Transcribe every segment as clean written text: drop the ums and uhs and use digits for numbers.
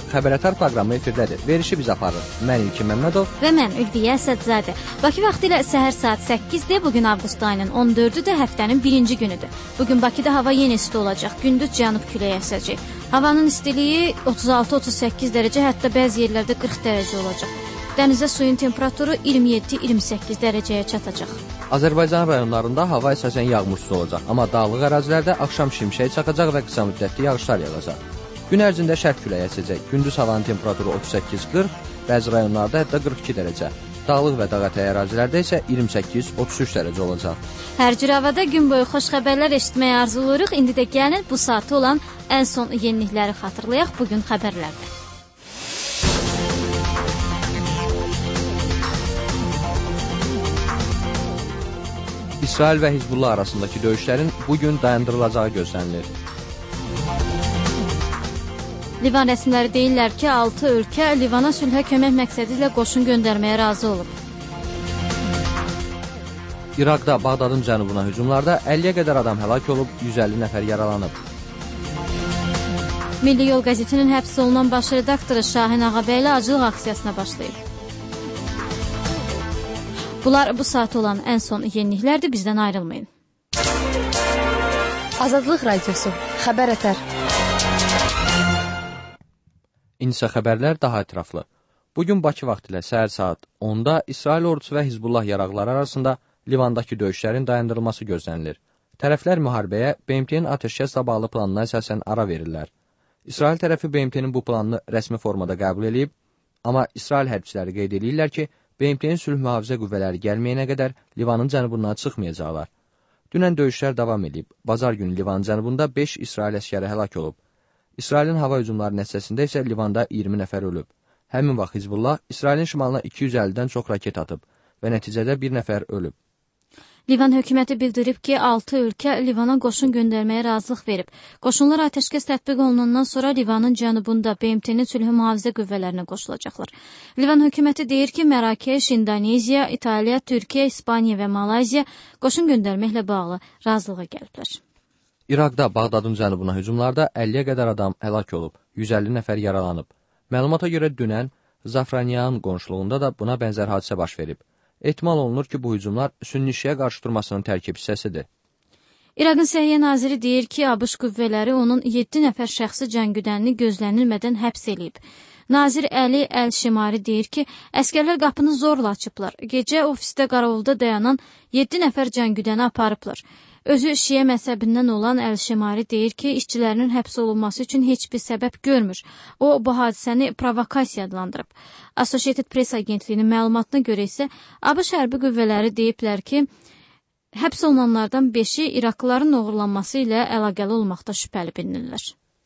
Xəbərətar proqramı efirdədir. Verişi biz aparır. Mən İlkin Məmmədov və mən Ülviyə Əsədzadə. Bakı vaxtı ilə səhər saat 8-də, bugün avqust ayının 14-üdür, həftənin birinci günüdür. Bugün Bakıda hava yenə isti olacaq, gündüz cənub küləyi əsəcək. Havanın istiliyi 36-38 dərəcə, hətta bəzi yerlərdə 40 dərəcə olacaq. Dənizə suyun temperaturu 27-28 dərəcəyə çatacaq. Azərbaycan rayonlarında hava əsasən yağmursuz olacaq, amma dağlıq ərazilərdə axşam şimşək çaxacaq və qısa müddətli yağışlar yağacaq. Gün ərzində şərq küləyi əsəcək. Gündüz havanın temperaturu 38-40, bəzi rayonlarda hətta 42 dərəcə. Dağlıq və dağətəyi ərazilərdə isə 28-33 dərəcə olacaq. Hər cür havada gün boyu xoş xəbərlər eşitməyə arzuluruq. İndi də gəlin bu saatı olan ən son yenilikləri xatırlayaq bugün xəbərlərdə. İsrail və Hizbullah arasındakı döyüşlərin bugün dayandırılacağı gözlənilir. Livan rəsmiləri deyirlər ki, 6 ölkə Livana sülhə kömək məqsədi ilə qoşun göndərməyə razı olub. İraqda Bağdadın cənubuna hücumlarda 50-yə qədər adam həlak olub, 150 nəfər yaralanıb. Milli Yol qəzetinin həbs olunan baş redaktoru Şahin Ağabəyli acılıq aksiyasına başlayıb. Bunlar bu saat olan ən son yeniliklərdir, bizdən ayrılmayın. Azadlıq Radiosu, Xəbər Ətər. İndisə xəbərlər daha ətraflı. Bugün Bakı vaxtı ilə səhər saat 10-da İsrail ordusu və Hizbullah yaraqları arasında Livandakı döyüşlərin dayandırılması gözlənilir. Tərəflər müharibəyə BMT-nin atəşkəslə bağlı planına əsasən ara verirlər. İsrail tərəfi BMT-nin bu planını rəsmi formada qəbul edib, amma İsrail hərbçiləri qeyd edirlər ki, BMT-nin sülh mühafizə qüvvələri gəlməyənə qədər Livanın cənubundan çıxmayacaqlar. Dünən döyüşlər davam edib. Bazar günü Livanın cənubunda 5 İsrail əskəri həlak olub. İsrailin hava hücumları nəticəsində isə Livanda 20 nəfər ölüb. Həmin vaxt Hizbullah İsrailin şimalına 250-dən çox raket atıb və nəticədə bir nəfər ölüb. Livan hökuməti bildirib ki, 6 ölkə Livana qoşun göndərməyə razılıq verib. Qoşunlar atəşkəs tətbiq olunandan sonra Livanın cənubunda BMT-nin sülh mühafizə qüvvələrinə qoşulacaqlar. Livan hökuməti deyir ki, Mərakeş, İndoneziya, İtaliya, Türkiyə, İspaniya və Malayziya qoşun göndərməklə bağlı razılığa gəliblər. İraqda Bağdadın cənubuna hücumlarda 50-yə qədər adam həlak olub, 150 nəfər yaralanıb. Məlumata görə dünən Zafranyan qonşuluğunda da buna bənzər hadisə baş verib. Ehtimal olunur ki, bu hücumlar Sünni Şiə qarşı durmasının tərkib hissəsidir. İraqın Səhiyyə naziri deyir ki, ABŞ qüvvələri onun 7 nəfər şəxsi cəngüdənini gözlənilmədən həbs eləyib. Nazir Əli Əl-Şimari deyir ki, əskərlər qapını zorla açıblar. Gecə ofisdə qaravulda dayanan 7 nəfər cəngüdəni aparıblar. Özü Şiə məzhəbindən olan Əl-Şimari deyir ki, işçilərinin həbs olunması üçün heç bir səbəb görmür. O, bu hadisəni provokasiya adlandırıb. Associated Press agentliyinin məlumatına görə isə ABŞ hərbi qüvvələri deyiblər ki, həbs olunanlardan 5-i İraqlıların oğurlanması ilə əlaqəli olmaqda şübhəli bilinirlər.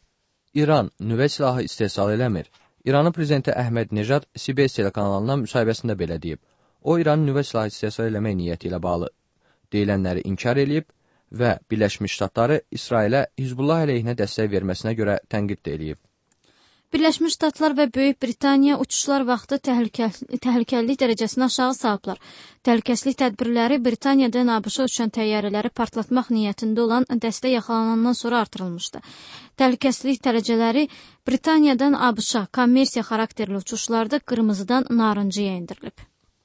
İran nüvə silahı istehsal eləmir. İranın prezidenti Əhməd Nejad CBS telekanalından müsahibəsində belə deyib. O, İranın nüvə silahı istehsal eləmək niyyəti ilə bağlı deyilənləri inkar eləyib və Birləşmiş Ştatları İsrailə Hizbullah əleyhinə dəstək verməsinə görə tənqid eləyib. Birləşmiş Ştatlar və Böyük Britaniya uçuşlar vaxtı təhlükəlilik dərəcəsini aşağı salıblar. Təhlükəsizlik tədbirləri Britaniyadan ABŞ-a uçan təyyarələri partlatmaq niyyətində olan dəstə yaxalanandan sonra artırılmışdı. Təhlükəsizlik dərəcələri Britaniyadan ABŞ-a kommersiya xarakterli uçuşlarda qırmızıdan narıncıya endirilib.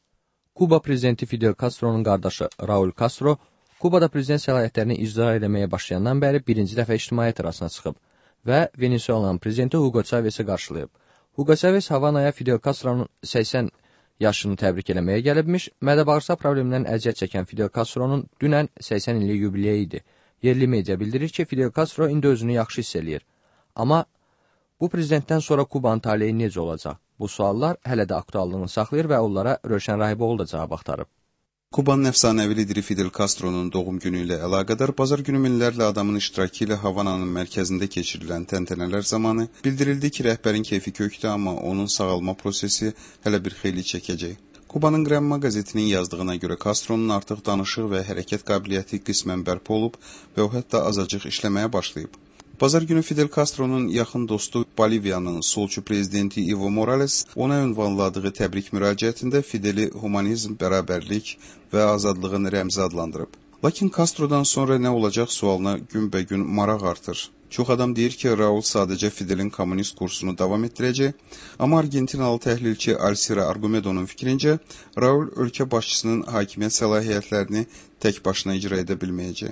Kuba prezidenti Fidel Castro'nun qardaşı Raul Castro Kubada prezident səlahiyyətlərini icra etməyə başlayandan bəri birinci dəfə ictimaiyyət arasına çıxıb və Venezuelanın prezidenti Hugo Chavez'i qarşılayıb. Hugo Chavez Havanaya Fidel Castro'nun 80 yaşını təbrik eləməyə gəlibmiş. Mədə-bağırsaq problemindən əziyyət çəkən Fidel Castro'nun dünən 80 illik yubileyi idi. Yerli media bildirir ki, Fidel Castro indi özünü yaxşı hiss eləyir. Amma bu prezidentdən sonra Kubanın taleyi necə olacaq? Bu suallar hələ də aktuallığını saxlayır və onlara Rövşən Rahiboğlu da cavab axtarıb. Kubanın əfsanəvi lideri Fidel Castro'nun doğum günü ilə əlaqədar bazar günü minlərlə adamın iştirakı ilə Havananın mərkəzində keçirilən təntənələr zamanı bildirildi ki, rəhbərin keyfi kökdü, amma onun sağalma prosesi hələ bir xeyli çəkəcək. Kubanın Granma qəzetinin yazdığına görə Castro'nun artıq danışıq və hərəkət qabiliyyəti qismən bərpa olub və o hətta azacıq işləməyə başlayıb. Bazar günü Fidel Castro'nun yaxın dostu Boliviyanın solçu prezidenti Evo Morales ona ünvanladığı təbrik müraciətində Fideli humanizm, bərabərlik və azadlığın rəmzi adlandırıb. Lakin Castro'dan sonra nə olacaq sualına günbəgün maraq artır. Çox adam deyir ki, Raul sadəcə Fidelin kommunist kursunu davam etdirəcək, amma Argentinalı təhlilçi Alcira Argumedo'nun fikrincə, Raul ölkə başçısının hakimiyyət səlahiyyətlərini tək başına icra edə bilməyəcək.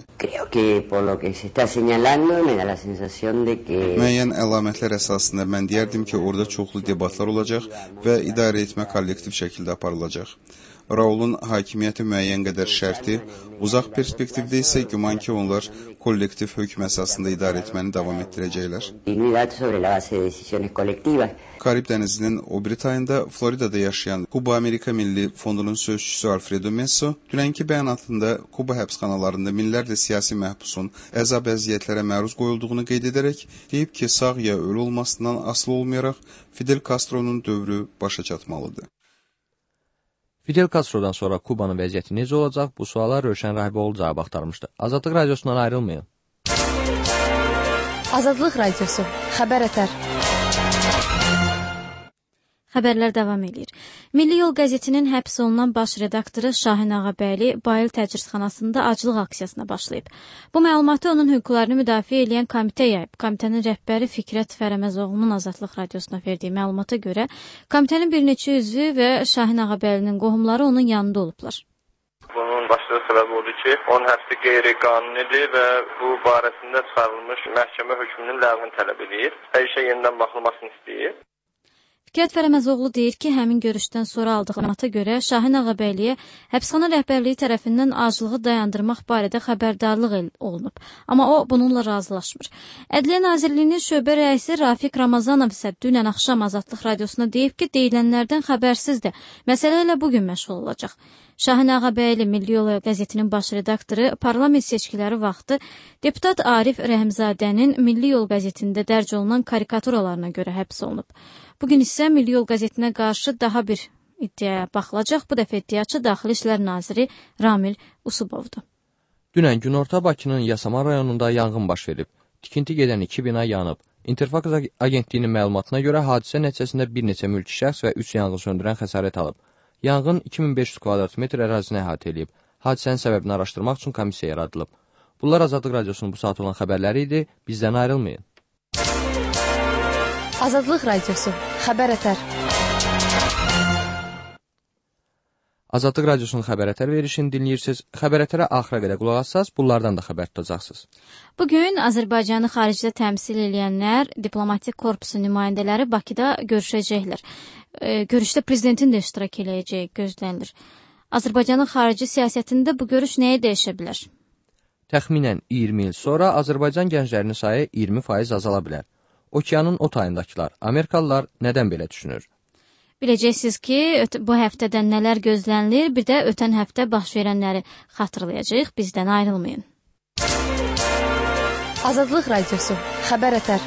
Müəyyən əlamətlər əsasında mən deyərdim ki, orada çoxlu debatlar olacaq və idarə etmə kollektiv şəkildə aparılacaq. Raulun hakimiyyəti müəyyən qədər şərti, uzaq perspektivdə isə güman ki, onlar kollektiv hökm əsasında idarə etməni davam etdirəcəklər. Karib dənizinin o biri tayında Floridada yaşayan Kuba Amerika Milli Fondunun sözçüsü Alfredo Messo dünənki bəyanatında Kuba həbsxanalarında minlərlə siyasi məhbusun əzab əziyyətlərə məruz qoyulduğunu qeyd edərək deyib ki, sağ ya ölü olmasından asılı olmayaraq Fidel Castro'nun dövrü başa çatmalıdır. Fidel Castro'dan sonra Kubanın vəziyyəti necə olacaq? Bu suala Rövşən Rahiboğlu cavab axtarmışdı. Azadlıq radiosundan ayrılmayın. Azadlıq radiosu. Xəbər ətər. Xəbərlər davam edir. Milli Yol qəzetinin həbs olunan baş redaktoru Şahin Ağabəyli Bayıl təcridxanasında aclıq aksiyasına başlayıb. Bu məlumatı onun hüquqlarını müdafiə edən komitə yayıb. Komitənin rəhbəri Fikrət Fərəməzoğlu'nun Azadlıq radiosuna verdiyi məlumata görə komitənin bir neçə üzvü və Şahin Ağabəylinin qohumları onun yanında olublar. Bunun başlıca səbəbi odur ki, onun həbsi qeyri-qanunidir və bu barəsində çıxarılmış məhkəmə hökmünün ləğvini tələb edir. Hər işə yenidən baxılmasını istəyir. Fikrət Fərəməzoğlu deyir ki, həmin görüşdən sonra aldığı məlumata görə Şahin Ağabəyliyə həbsxana rəhbərliyi tərəfindən aclığı dayandırmaq barədə xəbərdarlıq olunub. Amma o bununla razılaşmır. Ədliyyə Nazirliyinin şöbə rəisi Rafiq Ramazanov isə dünən axşam Azadlıq radiosuna deyib ki, deyilənlərdən xəbərsizdir. Məsələ ilə bugün məşğul olacaq. Şahin Ağabəyli Milli Yol qəzetinin baş redaktoru parlament seçkiləri vaxtı deputat Arif Rəhimzadənin Milli Yol qəzetində dərc olunan karikaturalarına görə həbs olunub. Bugün isə Milli Yol qəzetinə qarşı daha bir iddiaya baxılacaq. Bu dəfə iddiaçı Daxili İşlər naziri Ramil Usubovdur. Dünən günorta Bakının Yasamal rayonunda yanğın baş verib. Tikinti gedən 2 bina yanıb. İnterfaks agentliyinin məlumatına görə hadisə nəticəsində bir neçə mülki şəxs və 3 yanğın söndürən xəsarət alıb. Yanğın 2500 kvadrat metr ərazini əhatə edib. Hadisənin səbəbini araşdırmaq üçün komissiya yaradılıb. Bunlar Azadlıq radiosunun bu saat olan xəbərləri idi. Bizdən ayrılmayın. Azadlıq radiosu. Xəbər ətər. Azadlıq radiosunun xəbər ətər verişini dinləyirsiniz. Xəbər ətərə axıra qədər qulaq assaz, bunlardan da xəbər tutacaqsınız. Bugün Azərbaycanı xaricdə təmsil edənlər, diplomatik korpusu nümayəndələri Bakıda görüşəcəklər. Görüşdə prezidentin də iştirak edəcəyi gözlənilir. Azərbaycanın xarici siyasətində bu görüş nəyə dəyişə bilər? Təxminən 20 il sonra Azərbaycan gənclərinin sayı 20% azala bilər. Okeanın o tayındakılar, Amerikalılar nədən belə düşünür? Biləcəksiniz ki, bu həftədən nələr gözlənilir, bir də ötən həftə baş verənləri xatırlayacağıq. Bizdən ayrılmayın. Azadlıq radiosu. Xəbər ətər.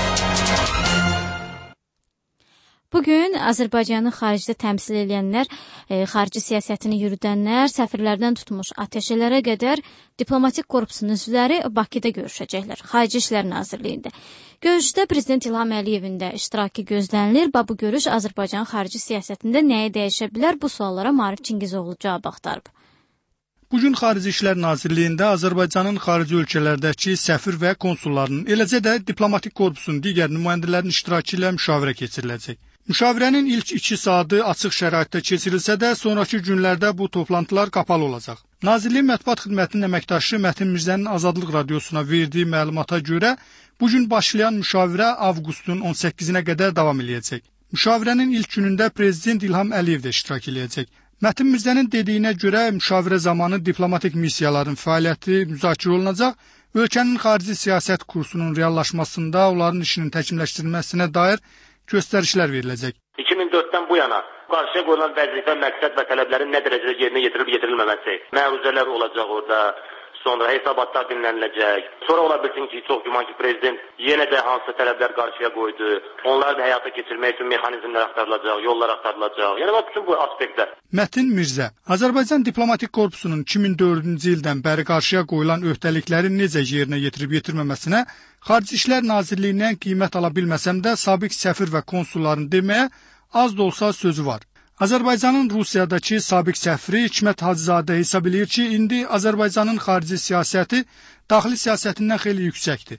Bugün Azərbaycanı xaricdə təmsil edənlər, xarici siyasətini yürüdənlər, səfirlərdən tutmuş ateşələrə qədər diplomatik korpusun üzvləri Bakıda görüşəcəklər, Xarici İşlər Nazirliyində. Görüşdə Prezident İlham Əliyevin də iştirakı gözlənilir. Bu görüş Azərbaycan xarici siyasətində nəyə dəyişə bilər? Bu suallara Maarif Çingizoğlu cavab axtarıb. Bugün Xarici İşlər Nazirliyində Azərbaycanın xarici ölkələrdəki səfir və konsullarının, eləcə də diplomatik korpusun digər nümayəndələrinin iştirakı ilə müşavirə keçiriləcək. Müşavirənin ilk 2 saatı açıq şəraitdə keçirilsə də, sonraki günlərdə bu toplantılar qapalı olacaq. Nazirliyin Mətbuat Xidmətinin əməkdaşı Mətin Mirzənin Azadlıq radiosuna verdiyi məlumata görə, bugün başlayan müşavirə avqustun 18-nə qədər davam edəcək. Müşavirənin ilk günündə Prezident İlham Əliyev də iştirak edəcək. Mətin Mirzənin dediyinə görə müşavirə zamanı diplomatik missiyaların fəaliyyəti müzakirə olunacaq, ölkənin xarici siyasət kursunun reallaşmasında onların işinin təkmilləşdirilməsinə dair göstərişlər veriləcək. 2004-dən bu yana qarşıya qoyulan vəzifə, məqsəd və tələblərin nə dərəcədə yerinə yetirilib-yetirilməməsi, məruzələr olacaq orada, sonra hesabatlar dinləniləcək. Sonra ola bilsin ki, çox güman ki, prezident yenə də hansı tələblər qarşıya qoydu, onları da həyata keçirmək üçün mexanizmlər axtarılacaq, yollar axtarılacaq. Yəni, bütün bu aspektlər. Mətin Mirzə, Azərbaycan diplomatik korpusunun 2004-cü ildən bəri qarşıya qoyulan öhdəliklərin necə yerinə yetirib-yetirməməsinə Xarici İşlər Nazirliyindən qiymət ala bilməsəm də, sabiq səfir və konsulların deməyə az da olsa sözü var. Azərbaycanın Rusiyadakı sabiq səfiri Hikmət Hacızadə hesab edir ki, indi Azərbaycanın xarici siyasəti daxili siyasətindən xeyli yüksəkdir.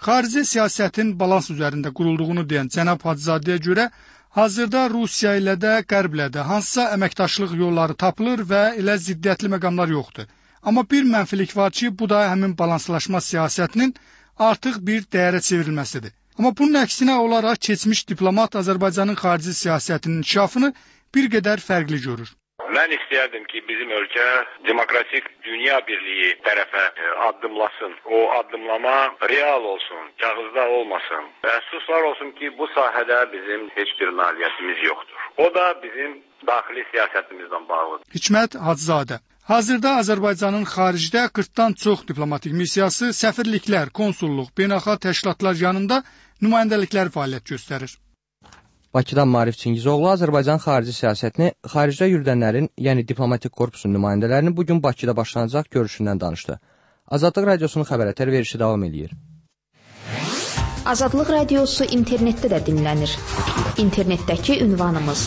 Xarici siyasətin balans üzərində qurulduğunu deyən cənab Hacızadəyə görə, hazırda Rusiya ilə də, Qərblə də hansısa əməkdaşlıq yolları tapılır və elə ziddiyyətli məqamlar yoxdur. Amma bir mənfilik var ki, bu da həmin balanslaşma siyasətinin artıq bir dəyərə çevrilməsidir. Amma bunun əksinə olaraq keçmiş diplomat Azərbaycanın xarici siyasətinin inkişafını bir qədər fərqli görür. Mən istəyərdim ki, bizim ölkə demokratik dünya birliyi tərəfə addımlasın. O addımlama real olsun, kağızda olmasın. Əfsuslar olsun ki, bu sahədə bizim heç bir nailiyyətimiz yoxdur. O da bizim daxili siyasətimizlə bağlıdır. Hikmət Hacızadə. Hazırda Azərbaycanın xaricdə 40-dan çox diplomatik missiyası, səfirliklər, konsulluq, beynəlxalq təşkilatlar yanında nümayəndəliklər fəaliyyət göstərir. Bakıdan Maarif Çingizoğlu Azərbaycan xarici siyasətini xaricdə yürüdənlərin, yəni diplomatik korpusun nümayəndələrinin bugün Bakıda başlanacaq görüşündən danışdı. Azadlıq Radiosunun xəbərətər verişi davam edir. Azadlıq Radiosu internetdə də dinlənir. İnternetdəki ünvanımız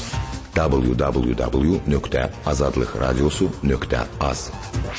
www.azadlıqradiosu.az.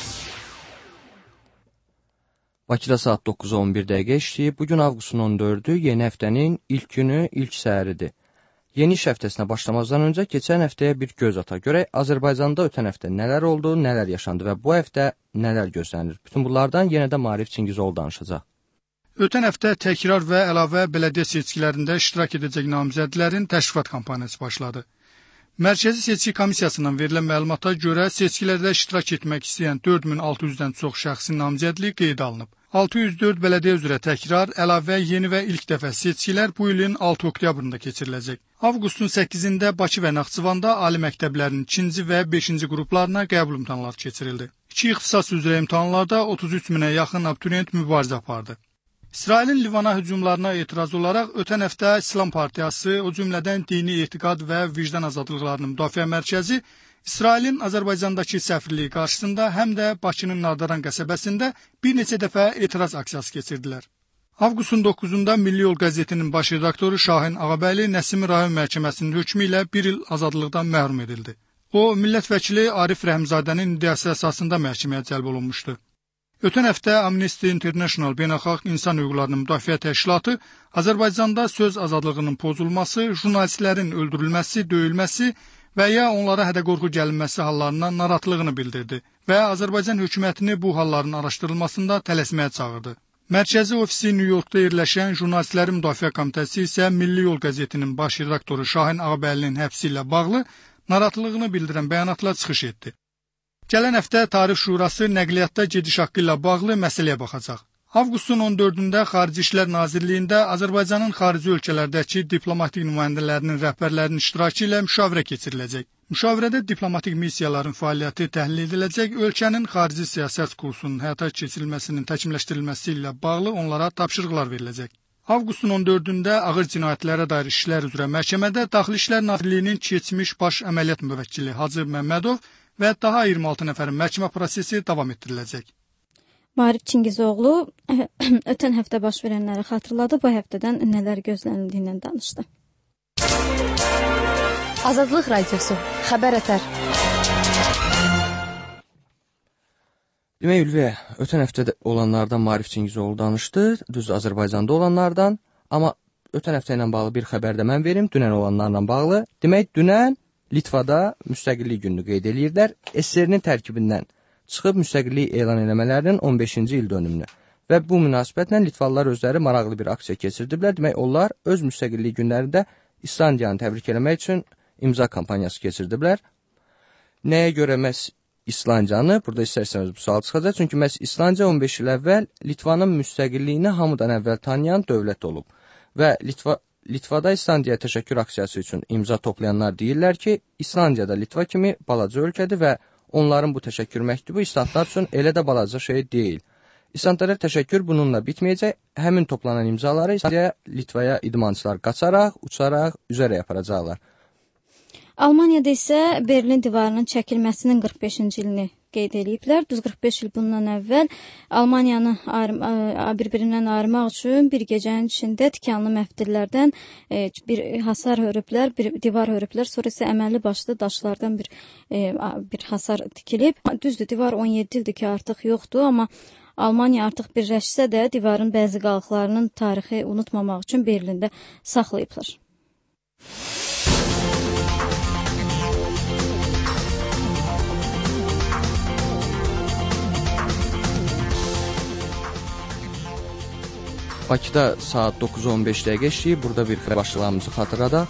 Bakıda saat 9:11 dəqiqə işləyib. Bugün avqustun 14-ü, yeni həftənin ilk günü, ilk səhəridir. Yeni iş həftəsinə başlamazdan öncə keçən həftəyə bir göz ata. Görək Azərbaycanda ötən həftə nələr oldu, nələr yaşandı və bu həftə nələr gözlənilir. Bütün bunlardan yenə də Maarif Çingizoğlu danışacaq. Ötən həftə təkrar və əlavə belediyə seçkilərində iştirak edəcək namizədlərin təşrifat kampaniyası başladı. Mərkəzi Seçki Komissiyasından verilən məlumata görə seçkilərdə iştirak etmək istəyən 4600-dən çox şəxsin namizədliyi qeydə alınıb. 604 belediyə üzrə təkrar, əlavə, yeni və ilk dəfə seçkilər bu ilin 6 oktyabrında keçiriləcək. Avqustun 8-də Bakı və Naxçıvanda ali məktəblərin 2-ci və 5-ci qruplarına qəbul imtahanları keçirildi. İki ixtisas üzrə imtahanlarda 33 minə yaxın abituriyent mübarizə apardı. İsrailin Livana hücumlarına etiraz olaraq ötən həftə İslam Partiyası, o cümlədən Dini Etiqad və Vicdan Azadlıqlarının Müdafiə Mərkəzi İsrailin Azərbaycandakı səfirliyi qarşısında həm də Bakının Nardaran qəsəbəsində bir neçə dəfə etiraz aksiyası keçirdilər. Avqustun 9-da Milli Yol qəzetinin baş redaktoru Şahin Ağabəyli Nəsimi rayon məhkəməsinin hökmü ilə bir il azadlıqdan məhrum edildi. O, millət vəkili Arif Rəhimzadənin iddiası əsasında məhkəməyə cəlb olunmuşdu. Ötən həftə Amnesty International Beynəlxalq İnsan Hüquqlarının Müdafiə Təşkilatı Azərbaycanda söz azadlığının pozulması, jurnalistlərin öldürülməsi, döyülməsi və ya onlara hədə-qorxu gəlinməsi hallarından narahatlığını bildirdi və Azərbaycan hökumətini bu halların araşdırılmasında tələsməyə çağırdı. Mərkəzi ofisi Nyu-Yorkda yerləşən Jurnalistlərin Müdafiə Komitəsi isə Milli Yol qəzetinin baş redaktoru Şahin Ağabəlinin həbsi ilə bağlı narahatlığını bildirən bəyanatla çıxış etdi. Gələn həftə Tarix Şurası nəqliyyatda gediş haqqı ilə bağlı məsələyə baxacaq. Avqustun 14-də Xarici İşlər Nazirliyində Azərbaycanın xarici ölkələrdəki diplomatik nümayəndələrinin rəhbərlərinin iştirakı ilə müşavirə keçiriləcək. Müşavirədə diplomatik missiyaların fəaliyyəti təhlil ediləcək, ölkənin xarici siyasət kursunun həyata keçirilməsinin təkmilləşdirilməsi ilə bağlı onlara tapşırıqlar veriləcək. Avqustun 14-də ağır cinayətlərə dair işlər üzrə məhkəmədə Daxili İşlər Nazirliyinin keçmiş baş əməliyyat müvəkkili Hacı Məmmədov və daha 26 nəfərin məhkəmə prosesi davam etdiriləcək. Maarif Çingizoğlu ötən həftə baş verənləri xatırladı, bu həftədən nələr gözlənildiyindən danışdı. Azadlıq Radiosu, xəbər ətər. Demək, Ülviyə, ötən həftədə olanlardan Maarif Çingizoğlu danışdı, düz Azərbaycanda olanlardan, amma ötən həftə ilə bağlı bir xəbər də mən verim, dünən olanlarla bağlı. Demək, dünən Litvada müstəqillik gününü qeyd edirlər, SSR-nin tərkibindən çıxıb müstəqillik elan eləmələrinin 15-ci il dönümünü və bu münasibətlə Litvalılar özləri maraqlı bir aksiya keçirdiblər. Demək, onlar öz müstəqillik günlərində İslandiyanı təbrik eləmək üçün imza kampaniyası keçirdiblər. Nəyə görə məhz İslandiyanı? Burada istərsəniz bu sual çıxacaq. Çünki məhz İslandiya 15 il əvvəl Litvanın müstəqilliyini hamıdan əvvəl tanıyan dövlət olub və Litvada İslandiyaya təşəkkür aksiyası üçün imza toplayanlar deyirlər ki, İslandiya da Litva kimi balaca ölkədir və onların bu təşəkkür məktubu İslandlar üçün elə də balaca şey deyil. İslandlara təşəkkür bununla bitməyəcək. Həmin toplanan imzaları İslandiyaya, Litvaya idmançılar qaçaraq, uçaraq, üzərək aparacaqlar. Almaniyada isə Berlin divarının çəkilməsinin 45-ci ilini qeyd ediblər. Düz 45 il bundan əvvəl Almaniyanı bir-birindən ayırmaq üçün bir gecənin içində tikanlı məftillərdən bir hasar hörüblər, bir divar hörüblər. Sonra isə əməlli başlı daşlardan bir hasar tikilib. Düzdür, divar 17 ildir ki, artıq yoxdur, amma Almaniya artıq birləşsə də divarın bəzi qalıqlarının tarixi unutmamaq üçün Berlində saxlayıblar. Bakıda saat 9:15 dəqiqə işləyib. Burada bir xəbər başlıqlarımızı xatırladaq.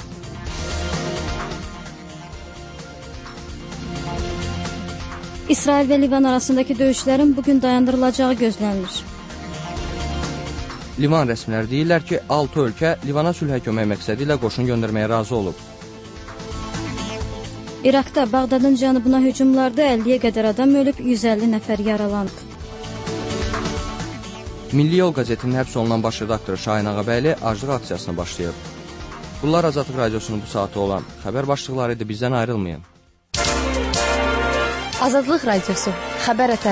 İsrail və Livan arasındakı döyüşlərin bugün dayandırılacağı gözlənilir. Livan rəsmiləri deyirlər ki, 6 ölkə Livana sülhə kömək məqsədi ilə qoşun göndərməyə razı olub. İraqda Bağdadın cənubuna hücumlarda 50-yə qədər adam ölüb, 150 nəfər yaralanıb. Milli Yol qəzetinin həbs olunan baş redaktoru Şahin Ağabəyli aclıq aksiyasını başlayıb. Bunlar Azadlıq Radiosunun bu saatı olan xəbər başlıqları idi. Bizdən ayrılmayın. Azadlıq Radiosu. Xəbər ətər.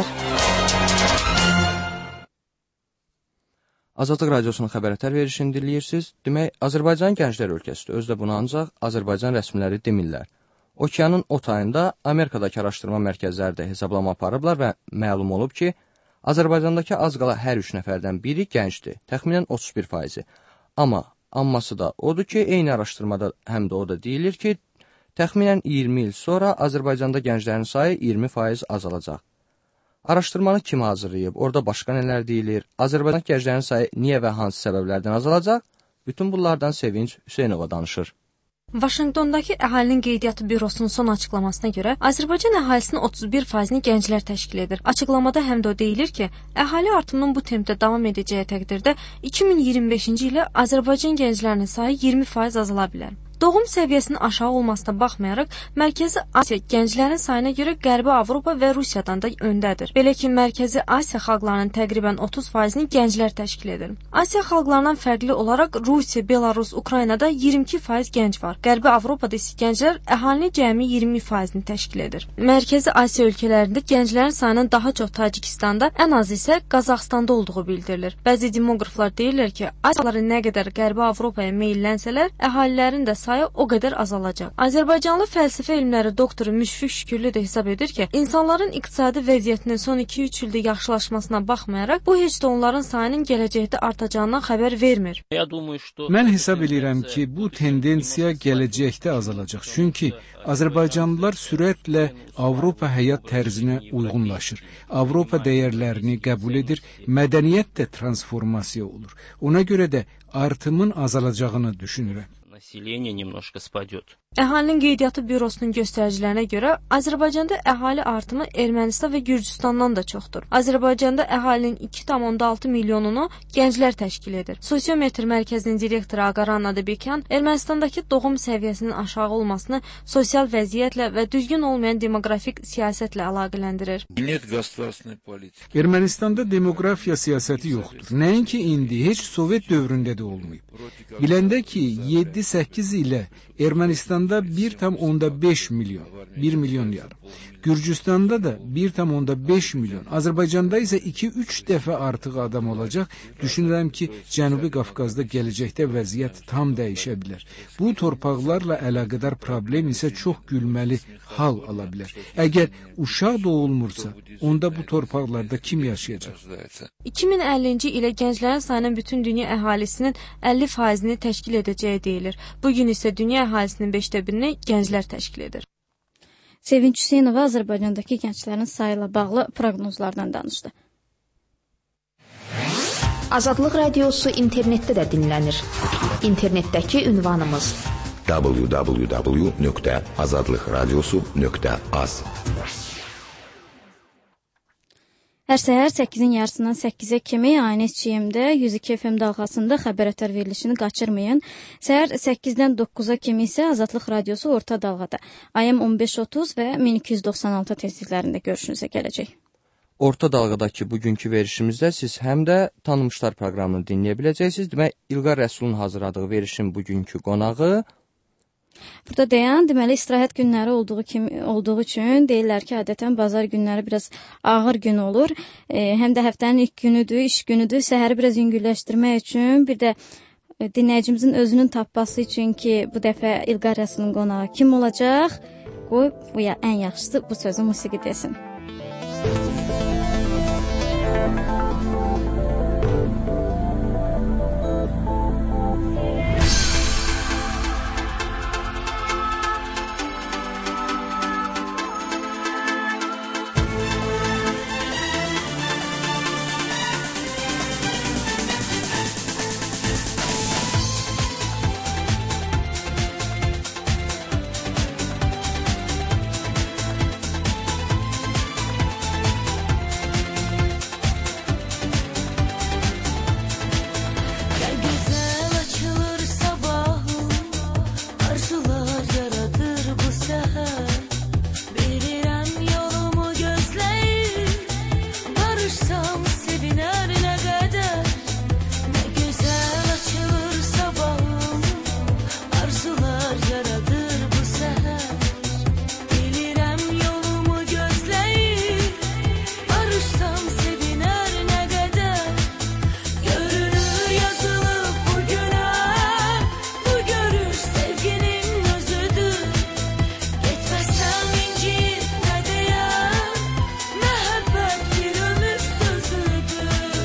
Azadlıq Radiosunun xəbər ətər verişini dinləyirsiniz. Demək, Azərbaycan Gənclər Ölkəsidir. Özdə bunu ancaq Azərbaycan rəsmiləri demirlər. Okeanın o tayında Amerikadakı araşdırma mərkəzləri də hesablama aparıblar və məlum olub ki, Azərbaycandakı az qala hər 3 nəfərdən biri gəncdir, təxminən 31%. Amması da odur ki, eyni araşdırmada həm də o da deyilir ki, təxminən 20 il sonra Azərbaycanda gənclərin sayı 20% azalacaq. Araşdırmanı kim hazırlayıb, orada başqa nələr deyilir, Azərbaycan gənclərin sayı niyə və hansı səbəblərdən azalacaq? Bütün bunlardan Sevinç Hüseynova danışır. Vaşinqtondakı Əhalinin Qeydiyyatı Bürosunun son açıqlamasına görə Azərbaycan əhalisinin 31%-ni gənclər təşkil edir. Açıqlamada həm də o deyilir ki, əhali artımının bu tempdə davam edəcəyi təqdirdə 2025-ci ilə Azərbaycan gənclərinin sayı 20% azala bilər. Doğum səviyyəsinin aşağı olmasına baxmayaraq, Mərkəzi Asiya gənclərin sayına görə Qərbi Avropa və Rusiyadan da öndədir. Belə ki, Mərkəzi Asiya xalqlarının təqribən 30%-ni gənclər təşkil edir. Asiya xalqlarından fərqli olaraq Rusiya, Belarus, Ukraynada 22% gənc var. Qərbi Avropada isə gənclər əhalinin cəmi 20%-ni təşkil edir. Mərkəzi Asiya ölkələrində gənclərin sayının daha çox Tacikistanda, ən az isə Qazaxstanda olduğu bildirilir. Bəzi demoqraflar deyirlər ki, Asiyalılar nə qədər Qərbi Avropaya meyillənsələr, əhalilərin də sayı o qədər azalacaq. Azərbaycanlı fəlsəfə elmləri doktoru Müşfiq Şükürlü də hesab edir ki, insanların iqtisadi vəziyyətinin son 2-3 ildə yaxşılaşmasına baxmayaraq, bu heç də onların sayının gələcəkdə artacağından xəbər vermir. Mən hesab edirəm ki, bu tendensiya gələcəkdə azalacaq. Çünki Azərbaycanlılar sürətlə Avropa həyat tərzinə uyğunlaşır. Avropa dəyərlərini qəbul edir, mədəniyyət də transformasiya olur. Ona görə də artımın azalacağını düşünürəm. Əhalinin Qeydiyyatı Bürosunun göstəricilərinə görə Azərbaycanda əhali artımı Ermənistan və Gürcüstandan da çoxdur. Azərbaycanda əhalinin 2,6 milyonunu gənclər təşkil edir. Sosiometr mərkəzinin direktoru Aqaran Adabekyan Ermənistandakı doğum səviyyəsinin aşağı olmasını sosial vəziyyətlə və düzgün olmayan demoqrafik siyasətlə əlaqələndirir. Ermənistanda demoqrafiya siyasəti yoxdur. Nəinki indi, heç Sovet dövründə də olmayıb. Biləndə ki, 7-8 ilə Ermənistanda 1,5 milyon, 1 milyon yarım. Gürcüstanda da 1,5 milyon. Azərbaycanda isə 2-3 dəfə artıq adam olacaq. Düşünürəm ki, Cənubi Qafqazda gələcəkdə vəziyyət tam dəyişə bilər. Bu torpaqlarla əlaqədar problem isə çox gülməli hal ala bilər. Əgər uşaq doğulmursa, onda bu torpaqlarda kim yaşayacaq? 2050-ci ilə gənclərin sayının bütün dünya əhalisinin 50%-ni təşkil edəcəyi deyilir. Bugün isə dünya əhalisinin 1/5-ni gənclər təşkil edir. Sevinç Hüseynova Azərbaycandakı gənclərin sayı ilə bağlı proqnozlardan danışdı. Azadlıq Radiosu internetdə də dinlənir. İnternetdəki ünvanımız www.azadlıqradiosu.az. Hər səhər 8-in yarısından 8-ə kimi ANS-CM-də 102 FM dalğasında xəbər ətər verilişini qaçırmayın. Səhər 8-dən 9-a kimi isə Azadlıq Radiosu orta dalğada AM 1530 və 1296 tezliklərində görüşünüzə gələcək. Orta dalğadakı bugünkü verişimizdə siz həm də tanınmışlar proqramını dinləyə biləcəksiniz. Demək, İlqar Rəsulun hazırladığı verişin bugünkü qonağı burada deyən, deməli, istirahət günləri olduğu üçün deyirlər ki, adətən bazar günləri biraz ağır gün olur. Həm də həftənin ilk günüdür, iş günüdür. Səhəri biraz yüngülləşdirmək üçün, bir də dinləyicimizin özünün tapması üçün ki, bu dəfə İlqar Rəsulun qonağı kim olacaq? Qoy, bu ən yaxşısı bu sözü musiqi desin. arzular yaradır bu seher. Bilirəm yolumu gözləyir, barışsam seviner ne kadar. Ne güzel açılır sabahım, arzular yaradır bu seher. Bilirəm yolumu gözləyir, barışsam seviner ne kadar. Görünür yazılıb bugüne, bu görüş sevginin özüdür. Getməsəm incir nə deyər, məhəbbət bir ömür sözüdür.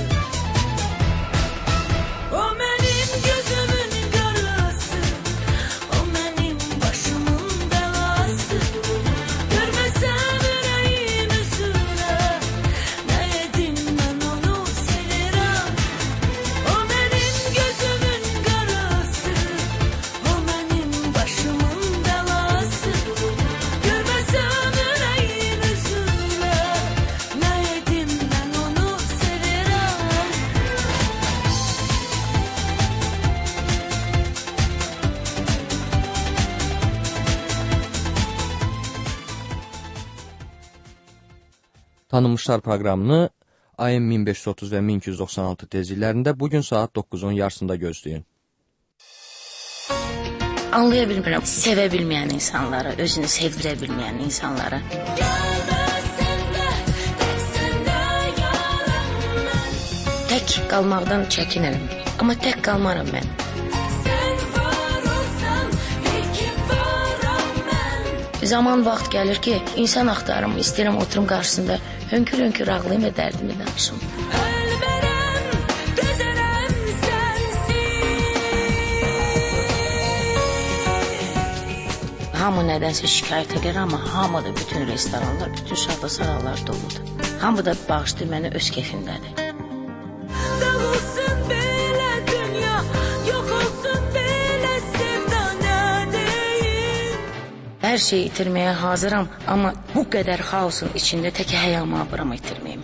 O mənim gözümün qarası, o mənim başımın bəlası. Görməsəm ürəyim üzünə, nə edim mən onu sevirəm. O mənim gözümün qarası, o mənim başımın bəlası. Görməsəm ürəyim üzünə, nə edim mən onu sevirəm. Tanınmışlar proqramını ayın 1530 və 1296 tezliklərində bugün saat 9-un yarısında gözləyin. Anlaya bilmirəm, sevə bilməyən insanları, özünü sevdirə bilməyən insanları. Tək qalmaqdan çəkinirəm, amma tək qalmaram mən. Zaman vaxt gəlir ki, insan axtarım, istəyirəm oturum qarşısında, hönkür-hönkür ağlayım və dərdimi danışım. Hamı nədənsə şikayət edir, amma hamı da bütün restoranlar, bütün şadlı-sağlar doludur. Hamı da bağışlayır məni öz keyfindədir. Dağılsın belə dünya, yox olsun belə sevda nə deyim. Hər şeyi itirməyə hazıram, amma bu qədər xaosun içində tək həyamı abıram itirməyim.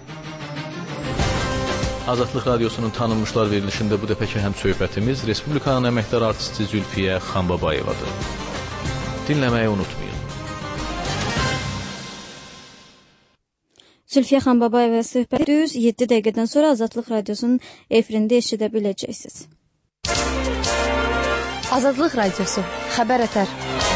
Azadlıq Radiosunun tanınmışlar verilişində bu dəfəki həm söhbətimiz Respublikanın əməkdar artisti Zülfiyə Xanbabayevadır. Dinləməyi unutmayın. Zülfiyə Xanbabayeva söhbəti düz 7 dəqiqədən sonra Azadlıq Radiosunun efirində eşidə biləcəksiniz. Azadlıq Radiosu, xəbər ətər.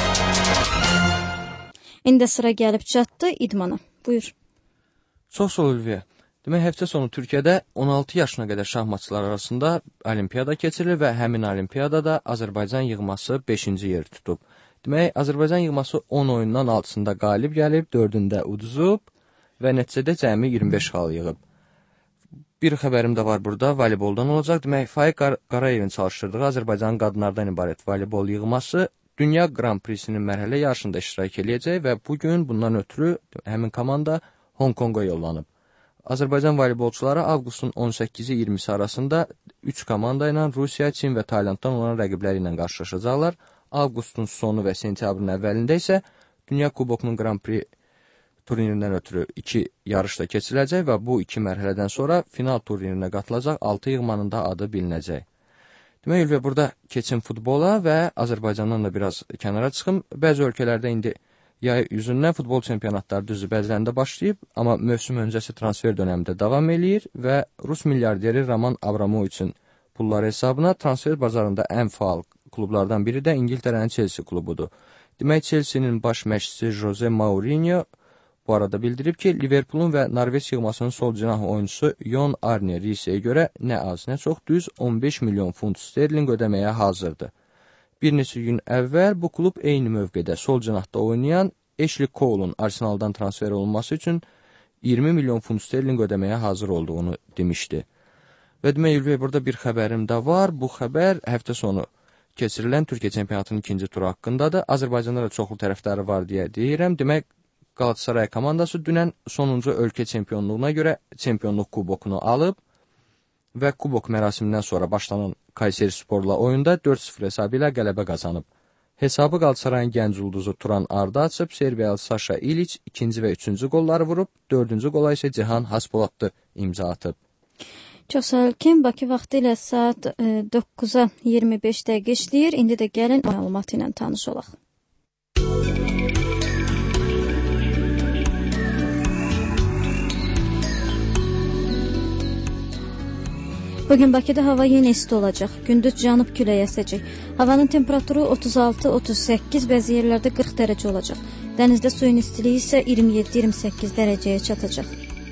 İndi sıra gəlib çatdı idmana. Buyur. Çox sağ ol Zülfiyə. Demək, həftə sonu Türkiyədə 16 yaşına qədər şahmatçılar arasında olimpiyada keçirilir və həmin olimpiyadada Azərbaycan yığması 5-ci yer tutub. Demək, Azərbaycan yığması 10 oyundan 6-sında qalib gəlib, 4-ündə uduzub və nəticədə cəmi 25 xal yığıb. Bir xəbərim də var burada, voleyboldan olacaq. Demək, Faiq Qarayevin çalışdırdığı Azərbaycanın qadınlardan ibarət voleybol yığması Dünya Grand Prix-sinin mərhələ yarışında iştirak eləyəcək və bugün bundan ötürü həmin komanda Hong Konga yollanıb. Azərbaycan voleybolçuları avqustun 18-i 20-si arasında 3 komanda ilə Rusiya, Çin və Taylanddan olan rəqibləri ilə qarşılaşacaqlar. Avqustun sonu və sentyabrın əvvəlində isə Dünya Kubokunun Grand Prix turnirindən ötürü 2 yarış da keçiriləcək və bu 2 mərhələdən sonra final turnirinə qatılacaq 6 yığmanın da adı bilinəcək. Demək, Ülviyə, burada keçin futbola və Azərbaycandan da biraz kənara çıxım. Bəzi ölkələrdə indi yay üzündən futbol çempionatları düzü bəzilərində başlayıb, amma mövsüm öncəsi transfer dönəmində davam eləyir və Rus milyarderi Roman Abramoviçin pulları hesabına transfer bazarında ən faal klublardan biri də İngiltərənin Chelsea klubudur. Demək, Chelsea'nin baş məşqçisi Jose Mourinho bu arada bildirib ki, Liverpoolun və Norveç yığmasının sol cinah oyuncusu Jon Arne Riisəyə görə nə az, nə çox düz 15 milyon funt sterling ödəməyə hazırdır. Bir neçə gün əvvəl bu klub eyni mövqedə sol cinahda oynayan Ashley Cole'un Arsenaldan transfer olunması üçün 20 milyon funt sterling ödəməyə hazır olduğunu demişdi. Və demək, Ülviyə, burada bir xəbərim də var. Bu xəbər həftə sonu keçirilən Türkiyə çempionatının ikinci turu haqqındadır. Azərbaycanda da çoxlu tərəfdarı var deyə deyirəm. Demək, Galatasaray komandası dünən sonuncu ölkə çempionluğuna görə çempionluq kubokunu alıb və kubok mərasimindən sonra başlanan Kayseri Sporla oyunda 4-0 hesabı ilə qələbə qazanıb. Hesabı Galatasarayın gənc ulduzu Turan Arda açıb, Serbiyalı Saşa İliç ikinci və üçüncü qolları vurub, dördüncü qola isə Cihan Haspolatlı imza atıb. Çox sağ ol Kim. Bakı vaxtı ilə saat 9-a 25 dəqiqə işləyir. İndi də gəlin məlumatı ilə tanış olaq. Bugün Bakıda hava yenə isti olacaq. Gündüz cənub küləyi əsəcək. Havanın temperaturu 36-38, bəzi yerlərdə 40 dərəcə olacaq. Dənizdə suyun istiliyi isə 27-28 dərəcəyə çatacaq.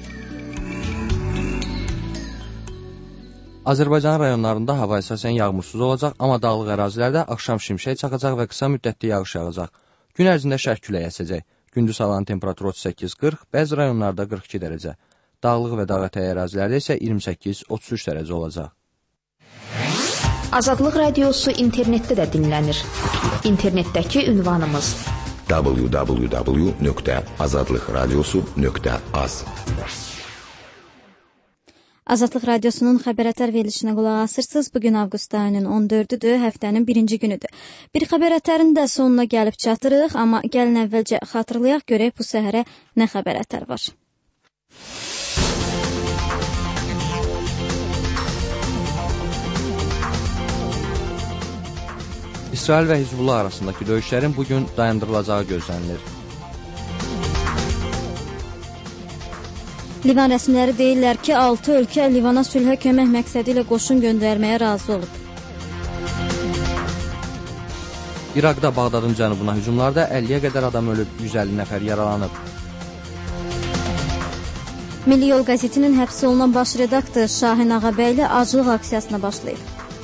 Azərbaycan rayonlarında hava əsasən yağmursuz olacaq, amma dağlıq ərazilərdə axşam şimşək çaxacaq və qısa müddətli yağış yağacaq. Gün ərzində şərq küləyi əsəcək. Gündüz havanın temperaturu 38-40, bəzi rayonlarda 42 dərəcə. Dağlıq və dağətəyi ərazilərdə isə 28-33 dərəcə olacaq. Azadlıq radiosu internetdə də dinlənir. İnternetdəki ünvanımız www.azadlıqradiosu.az. Azadlıq radiosunun xəbərətər verilişinə qulaq asırsınız. Bugün avqust ayının 14-düdür, həftənin birinci günüdür. Bir xəbərətərin də sonuna gəlib çatırıq, amma gəlin əvvəlcə xatırlayaq görək bu səhərə nə xəbərətər var. İsrail və Hizbullah arasındakı döyüşlərin bugün dayandırılacağı gözlənilir. Livan rəsmiləri deyirlər ki, 6 ölkə Livana sülhə kömək məqsədi ilə qoşun göndərməyə razı olub. İraqda Bağdadın cənubuna hücumlarda 50-yə qədər adam ölüb, 150 nəfər yaralanıb. Milli Yol qəzetinin həbs olunan baş redaktor Şahin Ağabəyli aclıq aksiyasına başlayıb.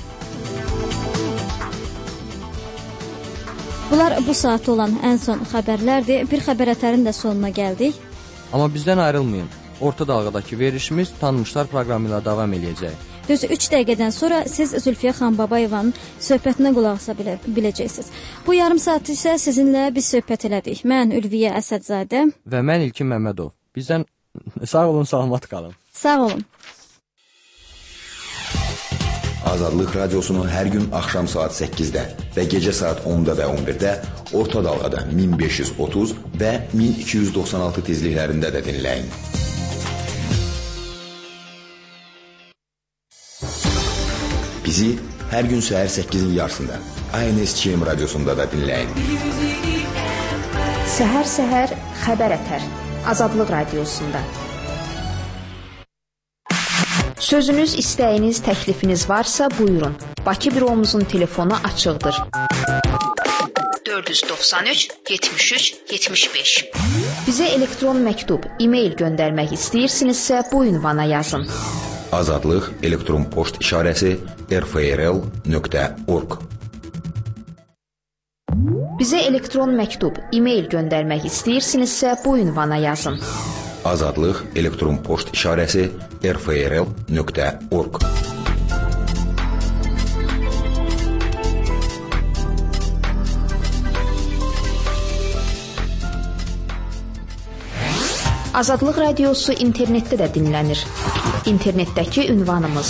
Bunlar bu saat olan ən son xəbərlərdir. Bir xəbərətərin də sonuna gəldik. Amma bizdən ayrılmayın. Orta dalğadakı verilişimiz Tanınmışlar proqramı ilə davam eləyəcək. Düz 3 dəqiqədən sonra siz Zülfiyə Xanbabayevanın söhbətinə qulaq asa biləcəksiniz. Bu yarım saat isə sizinlə biz söhbət elədik. Mən Ülviyə Əsədzadə və mən İlkin Məmmədov. Bizdən sağ olun, salamat qalın. Sağ olun. Azadlıq radiosunun hər gün axşam saat 8-də və gecə saat 10-da və 11-də orta dalğada 1530 və 1296 tezliklərində də dinləyin. Bizi hər gün səhər 8-in yarısında ANSÇM radiosunda da dinləyin. Səhər xəbərətər Azadlıq radiosunda. Sözünüz, istəyiniz, təklifiniz varsa buyurun. Bakı büromuzun telefonu açıqdır. 493 73 75. Bizə elektron məktub, e-mail göndərmək istəyirsinizsə bu ünvana yazın. Azadlıq elektron poçt işarəsi rfrl.org. Bizə elektron məktub, e-mail göndərmək istəyirsinizsə bu ünvana yazın. Azadlıq elektron poçt işarəsi rfrl.org. Azadlıq radiosu internetdə də dinlənir. İnternetdəki ünvanımız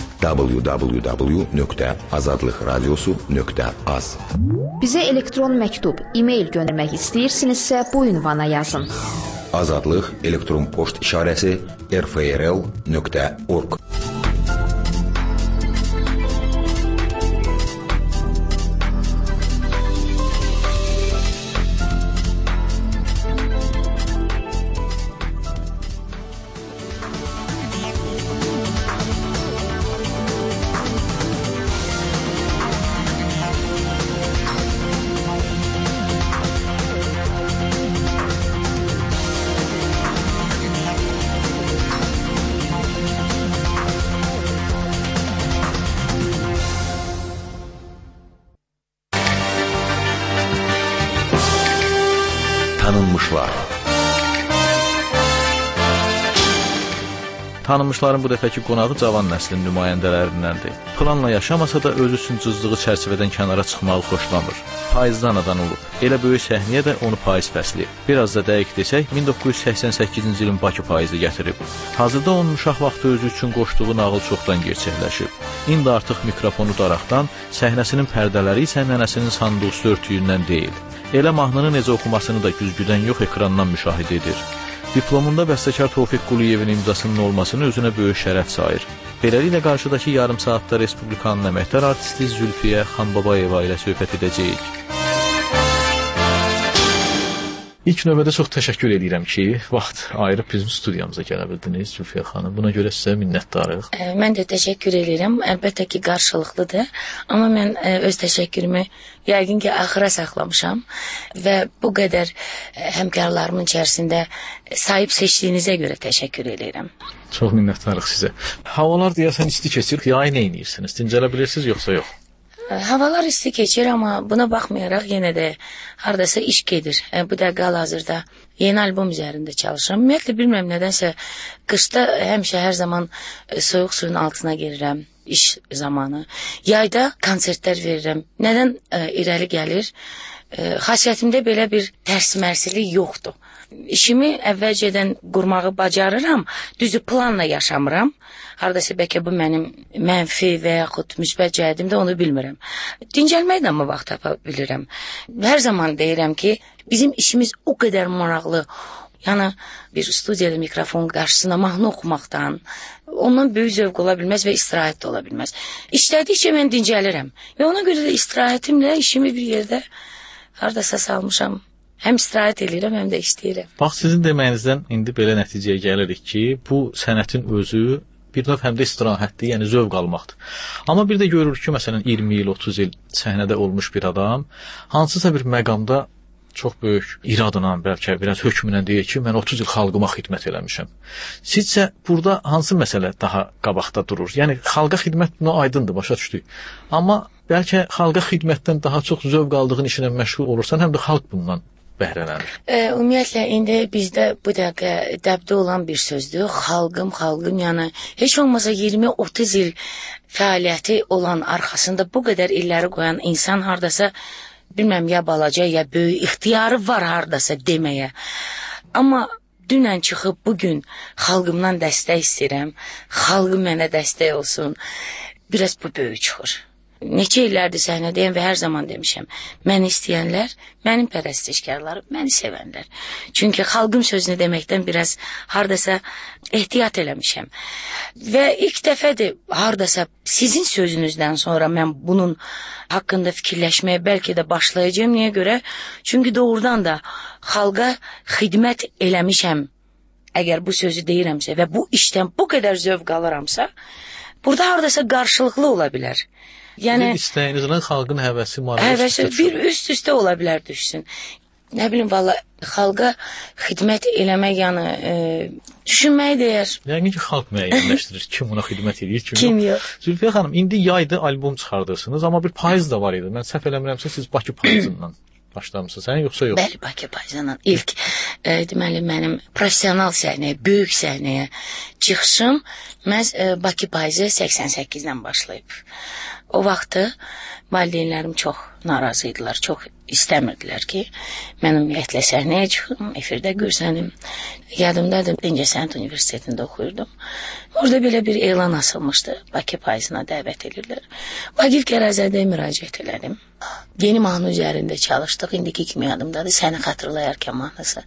www.azadlıqradiosu.az. Bizə elektron məktub, e-mail göndərmək istəyirsinizsə bu ünvana yazın. Azadlıq elektron poçt işarəsi rfrl.org. Tanınmışlar. Tanınmışların bu dəfəki qonağı cavan nəslin nümayəndələrindəndir. Planla yaşamasa da öz üçün cızdığı çərçivədən kənara çıxmağı xoşlamır. Paizdə anadan olub. Elə böyük səhnəyə də onu paiz fəsli. Biraz da dəqiq desək, 1988-ci ilin Bakı paizi gətirib. Hazırda onun uşaq vaxtı özü üçün qoşduğu nağıl çoxdan gerçəkləşib. İndi artıq mikrofonu daraqdan, səhnəsinin pərdələri isə nənəsinin sanduqsu örtüyündən deyil. Elə mahnını necə oxumasını da güzgüdən yox ekrandan müşahidə edir. Diplomunda bəstəkar Tofiq Quliyevin imzasının olmasını özünə böyük şərəf sayır. Beləliklə qarşıdakı yarım saatda Respublikanın əməkdar artisti Zülfiyə Xanbabayeva ilə söhbət edəcəyik. İlk növbədə çox təşəkkür edirəm ki, vaxt ayırıb bizim studiyamıza gələ bildiniz Zülfiyə xanım. Buna görə sizə minnətdarıq. Mən də təşəkkür edirəm. Əlbəttə ki, qarşılıqlıdır. Amma mən öz təşəkkürümü yəqin ki, axıra saxlamışam və bu qədər həmkarlarımın içərisində sahib seçdiyinizə görə təşəkkür edirəm. Çox minnətdarıq sizə. Havalar deyəsən isti keçir. Yayı nə edirsiniz? Dincələ bilirsiniz yoxsa yox? Havalar isti keçir, amma buna baxmayaraq yenə də hardasa iş gedir. Bu da hal-hazırda yeni albom üzərində çalışıram. Ümumiyyətlə bilmirəm nədənsə qışda həmişə hər zaman soyuq suyun altına girirəm iş zamanı. Yayda konsertlər verirəm. Nədən irəli gəlir? Xasiyyətimdə belə bir tərs-mərsilik yoxdur. İşimi əvvəlcədən qurmağı bacarıram, düzü planla yaşamıram. Hardasa bəlkə bu mənim mənfi və yaxud müsbət cəhətimdə onu bilmirəm. Dincəlməklə mi vaxt tapa bilirəm? Hər zaman deyirəm ki, bizim işimiz o qədər maraqlı. Yəni bir studiyada mikrofon qarşısında mahnı oxumaqdan ondan böyük zövq ola bilməz və istirahət də ola bilməz. İşlədikcə mən dincəlirəm və ona görə də istirahətimlə işimi bir yerdə hardasa salmışam. Həm istirahət edirəm, həm də işləyirəm. Bax, sizin deməyinizdən indi belə nəticəyə gəlirik ki, bu sənətin özü bir növ həm də istirahətdir, yəni zövq almaqdır. Amma bir də görürük ki, məsələn 20 il, 30 il səhnədə olmuş bir adam hansısa bir məqamda çox böyük iradla, bəlkə biraz hökmünə deyir ki, mən 30 il xalqıma xidmət eləmişəm. Sizcə burada hansı məsələ daha qabaqda durur? Yəni xalqa xidmət buna aydındır, başa düşdük. Amma bəlkə xalqa xidmətdən daha çox zövq aldığın işinə məşğul olursan, həm də xalq bundan bəhrələnir. Ümumiyyətlə indi bizdə bu dəqiqə dəbdə olan bir sözdür. Xalqım, yəni heç olmasa 20-30 il fəaliyyəti olan arxasında bu qədər illəri qoyan insan hardasa bilməm ya balaca ya böyük ixtiyarı var hardasa deməyə. Amma dünən çıxıb bugün xalqımdan dəstək istəyirəm. Xalqım mənə dəstək olsun. Biraz bu böyük çıxır. Neçə illərdir səhnədəyəm və hər zaman demişəm. Məni istəyənlər, mənim pərəstişkarlarım, məni sevənlər. Çünki xalqım sözünü deməkdən biraz hardasa ehtiyat eləmişəm. Və ilk dəfədir hardasa sizin sözünüzdən sonra mən bunun haqqında fikirləşməyə bəlkə də başlayacağım. Niyə görə? Çünki doğrudan da xalqa xidmət eləmişəm. Əgər bu sözü deyirəmsə və bu işdən bu qədər zövq alıramsa, burada hardasa qarşılıqlı ola bilər. Yəni istəyinizlə xalqın həvəsi, bir üst-üstə ola bilər düşsün. Nə bilim valla xalqa xidmət eləmək yəni düşünməyi deyər. Yəni ki xalq müəyyənləşdirir kim ona xidmət edir, kim yox. Zülfiyə xanım, indi yayda albom çıxardırsınız, amma bir payız da var idi. Mən səhv eləmirəmsə siz Bakı payızından başlamısınız, yoxsa yox? Bəli, Bakı payızından ilk deməli mənim professional səhnəyə, böyük səhnəyə çıxışım məhz Bakı payızı 88-dən başlayıb. O vaxtı valideynlərim çox narazı idilər, çox istəmirdilər ki, mən ümumiyyətlə səhnəyə çıxım, efirdə görsənim. Yadımdadır, İncəsənət Universitetində oxuyurdum. Orada belə bir elan asılmışdı, Bakı payızına dəvət edirlər. Vaqif Qərəzədə müraciət elədim. Yeni mahnı üzərində çalışdıq, indiki kimi yadımdadır, səni xatırlayarkən mahnısı.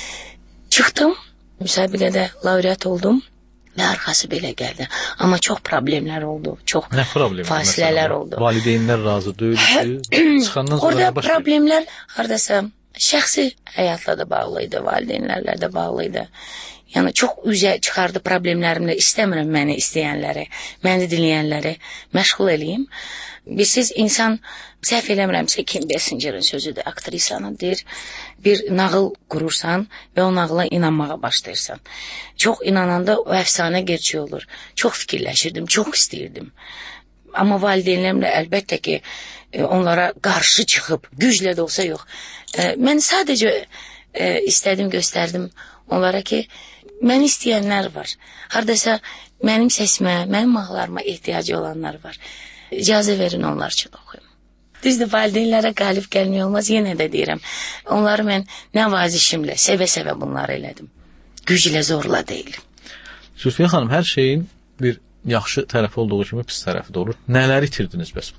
Çıxdım, müsabiqədə laureat oldum. Və arxası belə gəldi. Amma çox problemlər oldu. Çox fasilələr oldu. Valideynlər razı deyildi. Çıxandan sonra orada problemlər hardasa şəxsi həyatla da bağlı idi, valideynlərlə də bağlı idi. Yəni çox üzə çıxardı problemlərimlə. İstəmirəm məni istəyənləri, məni dinləyənləri məşğul eləyim. Siz insan səhv eləmirəmsə Kim Basingerin sözüdür, aktrisanın deyir, bir nağıl qurursan və o nağıla inanmağa başlayırsan. Çox inananda o əfsanə gerçək olur. Çox fikirləşirdim, çox istəyirdim. Amma valideynlərimlə əlbəttə ki, onlara qarşı çıxıb, güclə də olsa yox. Mən sadəcə istədim, göstərdim onlara ki, məni istəyənlər var. Hardasa mənim səsimə, mənim mahnılarıma ehtiyacı olanlar var. İcazə verin onlar üçün oxuyum. Düzdür, valideynlərə qalib gəlmək olmaz, yenə də deyirəm. Onları mən nəvazişimlə, sevə-sevə bunları elədim. Güclə, zorla deyil. Zülfiyə xanım, hər şeyin bir yaxşı tərəfi olduğu kimi pis tərəfi də olur. Nələri itirdiniz bəs?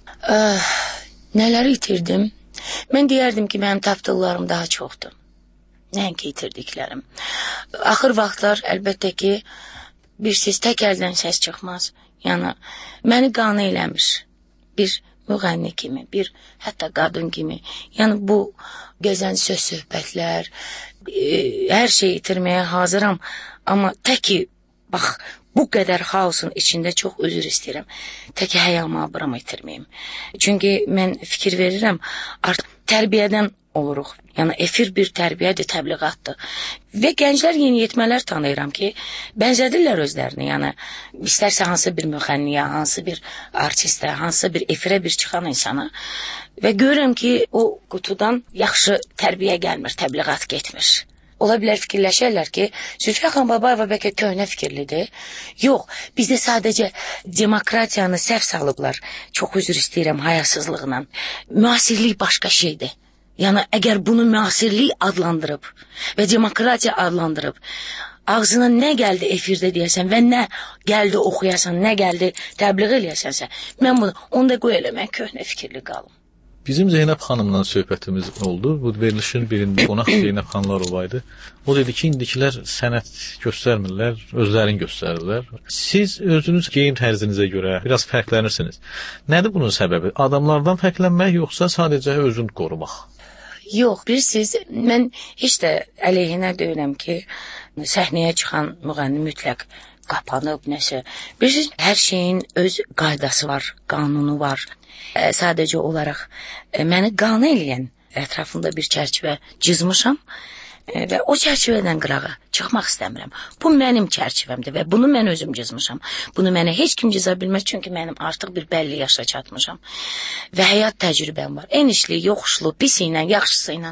Nələri itirdim? Mən deyərdim ki, mənim tapdıqlarım daha çoxdur. Nəinki itirdiklərim. Axır vaxtlar əlbəttə ki, bir siz tək əldən səs çıxmaz. Yəni məni qane eləmir. Bir müğənni kimi, bir hətta qadın kimi. Yəni bu gözəl söz söhbətlər, hər şeyi itirməyə hazıram, amma tək ki bax bu qədər xaosun içində çox üzr istəyirəm. Tək ki həyamı abıram itirməyim. Çünki mən fikir verirəm, artıq tərbiyədən oluruq. Yəni efir bir tərbiyyədir, təbliğatdır. Və gənclər, yeniyetmələr tanıyıram ki, bənzədirlər özlərini. Yəni istərsə hansı bir müğənniyə, hansı bir artistə, hansı bir efirə bir çıxan insana və görürəm ki, o qutudan yaxşı tərbiyə gəlmir, təbliğat getmir. Ola bilər fikirləşərlər ki, Zülfiyə Xanbabayeva bəlkə köhnə fikirlidir. Yox, bizdə sadəcə demokratiyanı səhv salıblar. Çox üzr istəyirəm hayasızlıqla. Müasirlik başqa şeydir. Yəni əgər bunu müasirlik adlandırıb və demokratiya adlandırıb, ağzına nə gəldi efirdə deyəsən və nə gəldi oxuyasan, nə gəldi təbliğ eləyəsənsə, mən bunu onda qoy eləmək köhnə fikirli qalım. Bizim Zeynəb xanımla söhbətimiz oldu. Bu verilişin birində qonaq Zeynəb xanlarova idi. O dedi ki, indikilər sənət göstərmirlər, özlərini göstərirlər. Siz özünüz geyim tərzinizə görə biraz fərqlənirsiniz. Nədir bunun səbəbi? Adamlardan fərqlənmək yoxsa sadəcə özünü qorumaq? Yox, bilirsiniz, mən heç də əleyhinə deyirəm ki, səhnəyə çıxan müğənni mütləq qapanıb nəsə. Bilirsiniz, hər şeyin öz qaydası var, qanunu var. Sadəcə olaraq məni qane eləyən ətrafında bir çərçivə cızmışam və o çərçivədən qırağa çıxmaq istəmirəm. Bu mənim çərçivəmdir və bunu mən özüm cızmışam. Bunu mənə heç kim cıza bilməz, çünki mənim artıq bir bəlli yaşa çatmışam. Və həyat təcrübəm var. Enişli, yoxuşlu, pisi ilə, yaxşısı ilə.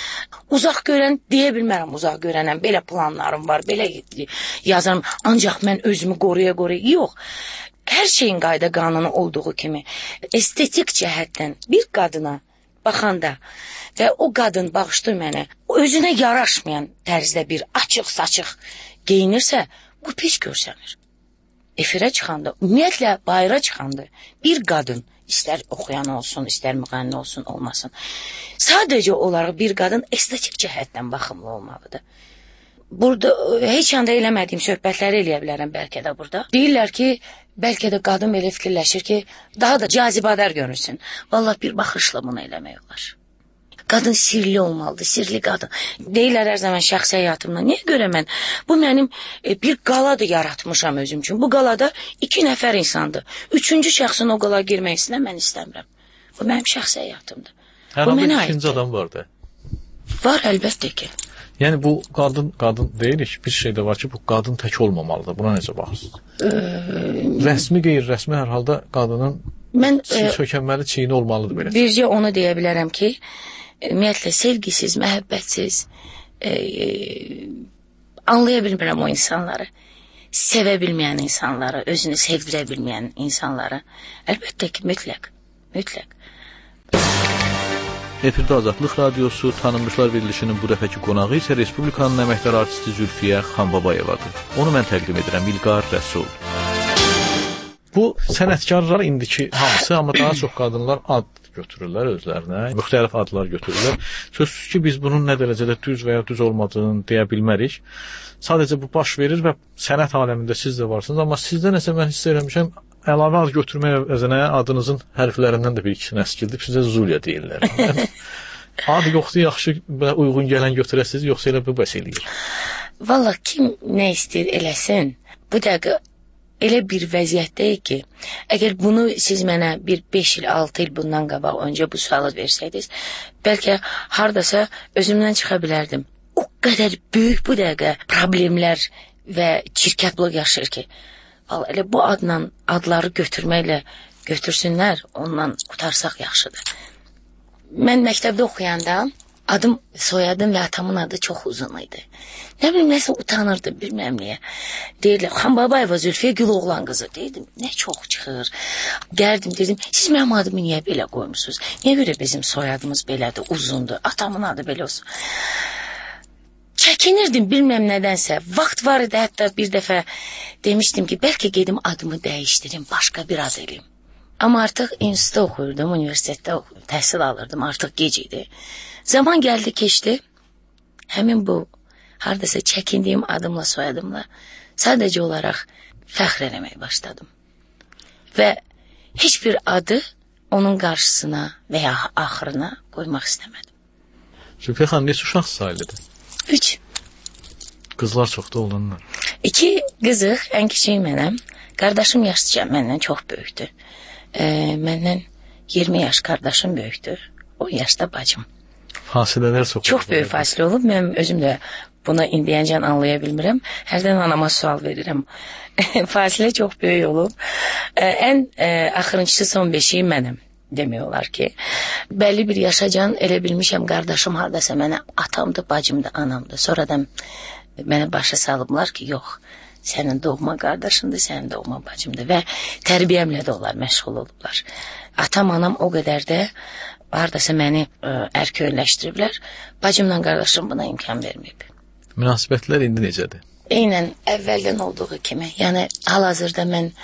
Uzaq görən deyə bilmərəm, uzaq görənəm. Belə planlarım var, belə yazarım. Ancaq mən özümü qoruya. Yox. Hər şeyin qayda qanunu olduğu kimi estetik cəhətdən bir qadına baxanda və o qadın bağışdır mənə, özünə yaraşmayan tərzdə bir açıq-saçıq geyinirsə, bu pis görsənir. Efirə çıxanda, ümumiyyətlə bayıra çıxanda bir qadın, istər oxuyan olsun, istər müğənni olsun, olmasın, sadəcə olaraq bir qadın estetik cəhətdən baxımlı olmalıdır. Burada heç anda eləmədiyim söhbətləri eləyə bilərəm bəlkə də burada. Deyirlər ki, bəlkə də qadın belə fikirləşir ki, daha da cazibədar görünsün. Vallahi bir baxışla bunu eləmək olar. Qadın sirli olmalıdır, sirli qadın. Deyirlər hər zaman şəxsi həyatımda. Niyə görə mən? Bu mənim bir qaladır yaratmışam özüm üçün. Bu qalada 2 nəfər insandır. 3-cü şəxsin o qalaya girmək istəyirəm, mən istəmirəm. Bu mənim şəxsi həyatımdır. Hər halda ikinci adam var da. Var, əlbəttə ki. Yəni bu qadın deyirik, bir şey də var ki, bu qadın tək olmamalıdır. Buna necə baxırsınız? Rəsmi, qeyri-rəsmi hər halda qadının sökənməli çiyini olmalıdır belə. Bircə onu deyə bilərəm ki, ümumiyyətlə sevgisiz, məhəbbətsiz anlaya bilmirəm o insanları. Sevə bilməyən insanları, özünü sevdirə bilməyən insanları. Əlbəttə ki, mütləq. Efirdə Azadlıq Radiosu, Tanınmışlar verilişinin bu dəfəki qonağı isə Respublikanın əməkdar artisti Zülfiyə Xanbabayevadır. Onu mən təqdim edirəm, İlqar Rəsul. Bu sənətkarlar indiki hamısı, amma daha çox qadınlar ad götürürlər özlərinə, müxtəlif adlar götürürlər. Sözsüz ki, biz bunun nə dərəcədə düz və ya düz olmadığını deyə bilmərik. Sadəcə bu baş verir və sənət aləmində siz də varsınız, amma sizdə nəsə mən hiss eləmişəm, əlavə ad götürmək əvəzinə adınızın hərflərindən də bir ikisi nəskildib, sizə Zuliya deyirlər. Ad yoxdur, yaxşı və uyğun gələn götürəsiniz, yoxsa elə bu bəs eləyir? Valla kim nə istəyir eləsin, bu dəqiqə elə bir vəziyyətdəyik ki, əgər bunu siz mənə bir 5 il, 6 il bundan qabaq öncə bu sualı versəydiniz, bəlkə hardasa özümdən çıxa bilərdim. O qədər böyük bu dəqiqə problemlər və çirkəblıq yaşayır ki, elə bu adları götürməklə götürsünlər, ondan qutarsaq yaxşıdır. Mən məktəbdə oxuyanda adım, soyadım və atamın adı çox uzun idi. Nə bilim, nəsə utanırdım, bilməm niyə. Deyirlər, Xanbabayeva Zülfiyə Güloğlan qızı. Deyirdim, nə çox çıxır. Gəldim, dedim, siz mənim adımı niyə belə qoymuşsunuz? Niyə görə bizim soyadımız belədir, uzundur, atamın adı belə olsun? Çəkinirdim, bilməm nədənsə. Vaxt var idi, hətta bir dəfə demişdim ki, bəlkə gedim adımı dəyişdirim, başqa bir ad eləyim. Amma artıq institutda oxuyurdum, universitetdə təhsil alırdım, artıq gec idi. Zaman gəldi, keçdi. Həmin bu, hardasa çəkindiyim adımla, soyadımla sadəcə olaraq fəxr eləməyə başladım. və heç bir adı onun qarşısına və ya axırına qoymaq istəmədim. Zülfiyə xanım, neçə uşaqsınız ailədə? 3. Qızlar çoxdur, oğlanlar? 2 qızıq, ən kiçik mənəm. Qardaşım yaşlıca məndən çox böyükdür. Məndən 20 yaş qardaşım böyükdür. 10 yaşda bacım. Fasilələr çox. Çox böyük fasilə olub. Mən özüm də bunu indiyəcən anlaya bilmirəm. Hərdən anama sual verirəm. Fasilə çox böyük olub. Ən axırıncısı son 5-i mənəm. Demək olar ki, bəlli bir yaşacan elə bilmişəm qardaşım hardasa mənə atamdır, bacımdır, anamdır. Sonradan mənə başa salıblar ki, yox, sənin doğma qardaşındır, sənin doğma bacımdır və tərbiyəmlə də onlar məşğul olublar. Atam, anam o qədər də hardasa məni ərköyləşdiriblər. Bacımla qardaşım buna imkan verməyib. Münasibətlər indi necədir? Eynən əvvəldən olduğu kimi. Yəni hal-hazırda mən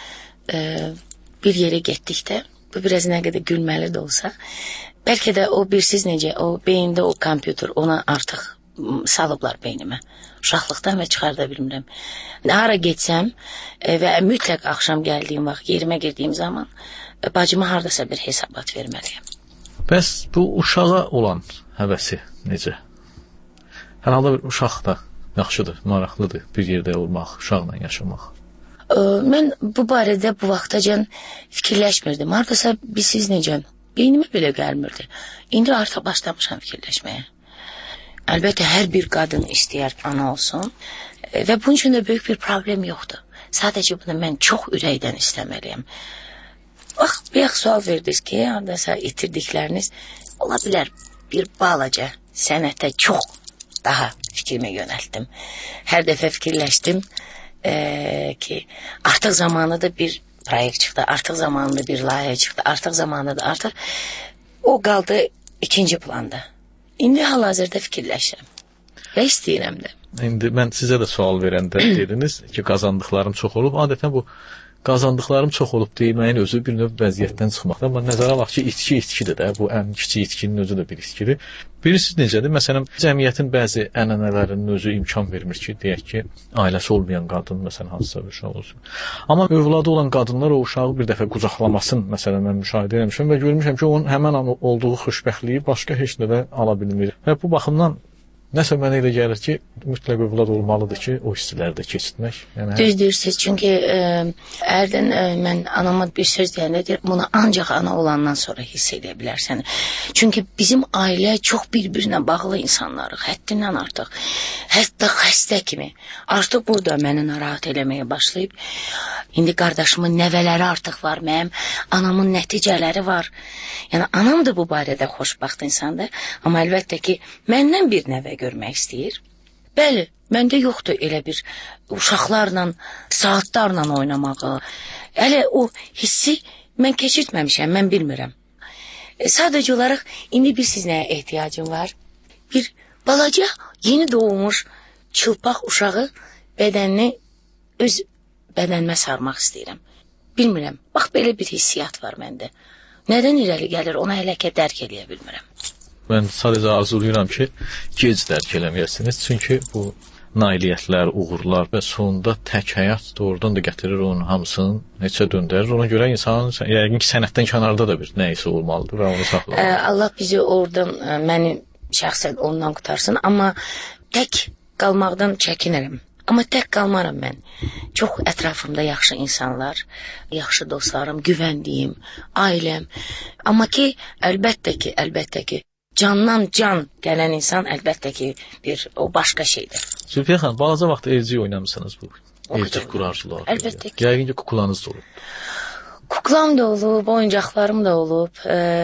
bir yerə getdikdə, bu biraz nə qədər gülməli də olsa, bəlkə də o birsiz necə, o beyində o kompüter ona artıq salıblar beynimə. Uşaqlıqdan və çıxarda bilmirəm. Hara getsəm və mütləq axşam gəldiyim vaxt, yerimə girdiyim zaman bacıma hardasa bir hesabat verməliyəm. Bəs bu uşağa olan həvəsi necə? Hər halda bir uşaq da yaxşıdır, maraqlıdır bir yerdə olmaq, uşaqla yaşamaq. Mən bu barədə bu vaxtacan fikirləşmirdim. Hardasa siz necə? Beynimə belə gəlmirdi. İndi artıq başlamışam fikirləşməyə. Əlbəttə, hər bir qadın istəyər ana olsun və bunun üçün də böyük bir problem yoxdur. Sadəcə bunu mən çox ürəkdən istəməliyəm. Bax, bir sual verdiniz ki, hardasa itirdikləriniz ola bilər bir balaca sənətə çox daha fikrimi yönəltdim. Hər dəfə fikirləşdim ki, artıq zamanıda bir proyekt çıxdı, artıq zamanında bir layihə çıxdı, artıq zamanında artıq o qaldı ikinci planda. İndi hal-hazırda fikirləşirəm və istəyirəm də. İndi mən sizə də sual verəndə dediniz ki, qazandıqlarım çox olub. Adətən bu qazandıqlarım çox olub deməyin özü bir növ vəziyyətdən çıxmaqdır. Amma nəzərə alaq ki, itkidir də. Bu ən kiçik itkinin özü də bir itkidir. Birisi necədir? Məsələn, cəmiyyətin bəzi ənənələrinin özü imkan vermir ki, deyək ki, ailəsi olmayan qadın, məsələn, hansısa bir uşaq olsun. Amma övladı olan qadınlar o uşağı bir dəfə qucaqlamasın, məsələn, mən müşahidə etmişəm və görmüşəm ki, onun həmən an olduğu xoşbəxtliyi başqa heç nədə ala bilmir. Və bu baxımdan nəsə mənə elə gəlir ki, mütləq övlad olmalıdır ki, o hissləri də keçirtmək. Yəni, düz deyirsiniz, çünki hərdən mən anama bir söz deyəndə deyir, bunu ancaq ana olandan sonra hiss edə bilərsən. Çünki bizim ailə çox bir-birinə bağlı insanlarıq, həddindən artıq. Hətta xəstə kimi. Artıq burada məni narahat eləməyə başlayıb. İndi qardaşımın nəvələri artıq var, mənim anamın nəticələri var. Yəni, anam da bu barədə xoşbaxt insandır, amma əlbəttə ki, məndən bir nəvə görmək istəyir. Bəli, məndə yoxdur elə bir uşaqlarla, saatlarla oynamağı. Hələ o hissi mən keçirtməmişəm, mən bilmirəm. Sadəcə olaraq indi bir siz nəyə ehtiyacım var? Bir balaca, yeni doğmuş, çılpaq uşağı bədənini öz bədənimə sarmaq istəyirəm. Bilmirəm, bax belə bir hissiyat var məndə. Nədən irəli gəlir, ona hələ ki dərk eləyə bilmirəm. Mən sadəcə arzulayıram ki, gec dərk eləməyəsiniz. Çünki bu nailiyyətlər, uğurlar və sonunda tək həyat doğrudan da gətirir onun hamısını neçə döndərir. Ona görə insanın yəqin ki, sənətdən kənarda da bir nəyisə olmalıdır və onu saxlamalıdır. Allah bizi oradan, məni şəxsən ondan qutarsın, amma tək qalmaqdan çəkinirəm. Amma tək qalmaram mən. Çox ətrafımda yaxşı insanlar, yaxşı dostlarım, güvəndiyim, ailəm. Amma ki, əlbəttə ki, candan can gələn insan əlbəttə ki, o başqa şeydir. Zülfiyə xanım, balaca vaxt evcik oynamısınız bu? Evcik qurarcılar. Əlbəttə ki. Yəqin ki, kukulanız da olub. Kuklam da olub, oyuncaqlarım da olub.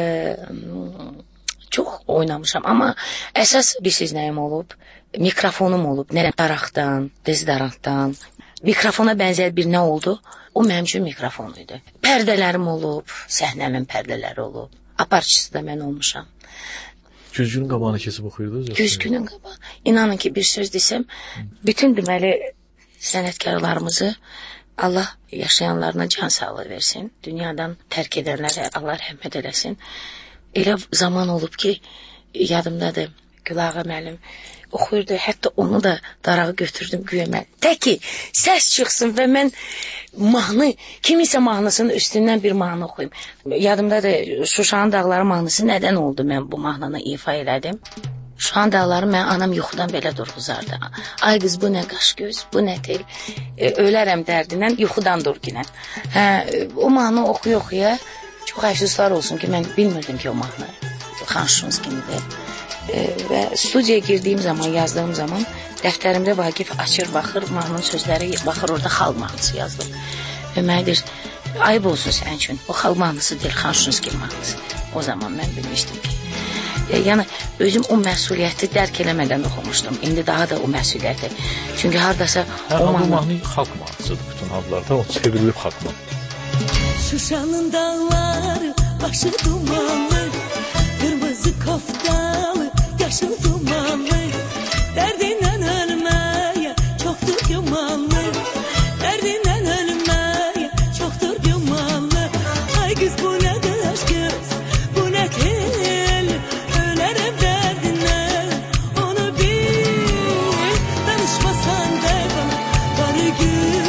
Çox oynamışam, amma əsas bilsiz nəyim olub? Mikrofonum olub. Daraqdan, dezodorantdan. Mikrofona bənzər bir nə oldu? O mənim üçün mikrofon idi. Pərdələrim olub, səhnəmin pərdələri olub. Aparıcısı da mən olmuşam. Güzgünün qabağına keçib oxuyurdunuz? Güzgünün qabağı. İnanın ki, bir söz desəm, bütün deməli sənətkarlarımızı Allah yaşayanlarına can sağlığı versin. Dünyadan tərk edənlərə Allah rəhmət eləsin. Elə zaman olub ki, yadımdadır, Gülağa müəllim oxuyurdu. Hətta onu da darağı götürdüm güya mən. Təki səs çıxsın və mən mahnı, kimisə mahnısının üstündən bir mahnı oxuyum. Yadımdadır, Şuşanın dağları mahnısı nədən oldu mən bu mahnını ifa elədim. Şuşanın dağları mən anam yuxudan belə durğuzardı. Ay qız bu nə qaş göz, bu nə tel, ölərəm dərdindən yuxudan durginən. O mahnı oxuya çox əfsuslar olsun ki, mən bilmirdim ki o mahnı Xan Şuşunski'nidir. Və studiyaya girdiyim zaman, yazdığım zaman dəftərimdə Vaqif açır, baxır, mahnının sözləri, baxır orada xalq mahnısı yazdım. Və mənə deyir, ayıb olsun sənin üçün, o xalq mahnısı deyil, Xan Şuşunski mahnısı. O zaman mən bilmişdim ki, yəni özüm o məsuliyyəti dərk eləmədən oxumuşdum. İndi daha da o məsuliyyəti. Çünki hardasa o mahnı xalq mahnısıdır bütün hallarda, o çevrilib xalq mahnısı. Şuşanın dağları, başı dumanlı, kırmızı koftalı, yaşıl dumanlı, derdinden ölmeye çoktur gümanlı, derdinden ölmeye çoktur gümanlı. Ay kız bu ne kız kız, bu ne tel, ölerim derdinden, onu bil, danışmasan da bana, darı gül.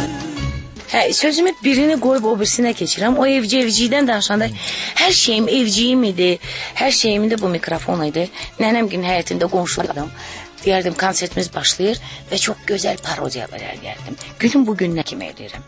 Sözümü birini qoyub o birisinə keçirəm. O evciydən danışanda hər şeyim evciyim idi. Hər şeyim də bu mikrofon idi. Nənəmgin həyətində qonşulardım. Deyərdim, konsertimiz başlayır və çox gözəl parodiyalar eləyərdim. Günün bugününə kimi eləyirəm.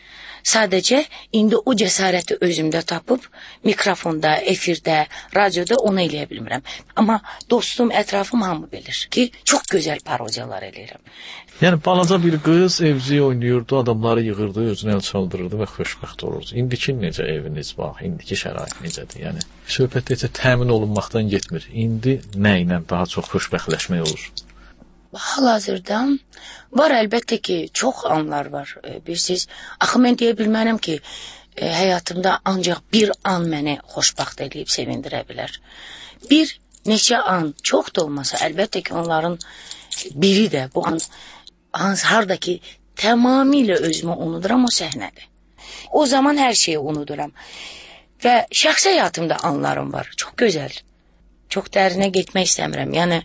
Sadəcə indi o cəsarəti özümdə tapıb mikrofonda, efirdə, radioda onu eləyə bilmirəm. Amma dostum, ətrafım hamı bilir ki, çox gözəl parodiyalar eləyirəm. Yəni balaca bir qız evciyi oynayırdı, adamları yığırdı, özünə el çaldırırdı və xoşbəxt olurdu. İndiki necə eviniz bax, indiki şərait necədir? Yəni söhbət necə təmin olunmaqdan getmir. İndi nə ilə daha çox xoşbəxtləşmək olur? Hal-hazırda var, əlbəttə ki, çox anlar var. Bilirsiniz, axı mən deyə bilmərəm ki, həyatımda ancaq bir an məni xoşbəxt eləyib sevindirə bilər. Bir neçə an, çox da olmasa, əlbəttə ki, onların biri də bu an harda ki, tamamilə özümü unuduram, o səhnədir. O zaman hər şeyi unuduram. Və şəxsi həyatımda anlarım var, çox gözəl. Çox dərinə getmək istəmirəm, yəni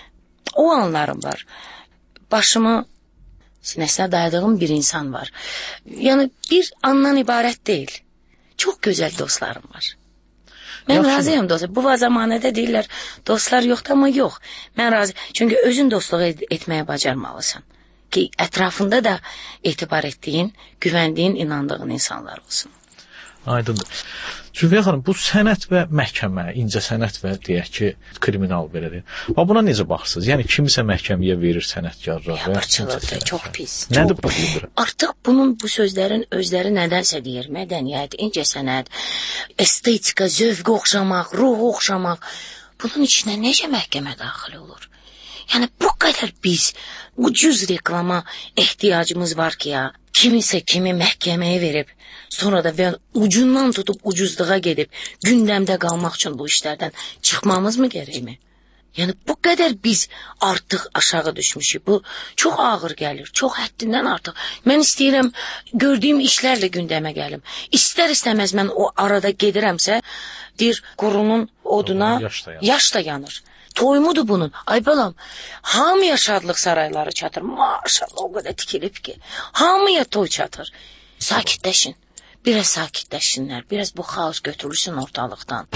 o anlarım var. Başımı sinəsinə dayadığım bir insan var. Yəni bir andan ibarət deyil. Çox gözəl dostlarım var. Mən razıyam dostlar. Bu zamanədə deyirlər dostlar yoxdur, amma yox. Mən razı. Çünki özün dostluq etməyə bacarmalısan. Ki ətrafında da etibar etdiyin, güvəndiyin, inandığın insanlar olsun. Aydındır. Zülfiyə xanım, bu sənət və məhkəmə, incə sənət və deyək ki, kriminal belə deyil. Buna necə baxırsınız? Yəni kimisə məhkəməyə verir sənətkarlar və biabırçılıqdır, çox pis. Nədir bu bildir? Artıq bu sözlərin özləri nədənsə deyir. Mədəniyyət, incə sənət, estetika, zövq oxşamaq, ruh oxşamaq. Bunun içinə necə məhkəmə daxil olur? Yəni bu qədər biz ucuz reklama ehtiyacımız var ki ya, kimisə kimi məhkəməyə verib, sonra da və ucundan tutub ucuzluğa gedib, gündəmdə qalmaq üçün bu işlərdən çıxmamız mı gərəkmi? Yəni bu qədər biz artıq aşağı düşmüşük. Bu çox ağır gəlir, çox həddindən artıq. Mən istəyirəm gördüyüm işlərlə gündəmə gəlim. İstər-istəməz mən o arada gedirəmsə, bir qurunun oduna yaş da yanır. Toyumudur bunun. Ay balam, hamıya şadlıq sarayları çatır. Maşallah o qədər tikilib ki. Hamıya toy çatır. Sakitləşin. Biraz sakitləşsinlər. Biraz bu xaos götürülsün ortalıqdan.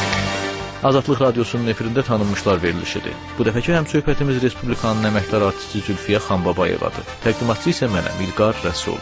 Azadlıq Radiosunun efirində tanınmışlar verilişidir. Bu dəfəki həmsöhbətimiz Respublikanın əməkdar artisti Zülfiyə Xanbabayevadır. Təqdimatçı isə mənəm, İlqar Rəsul.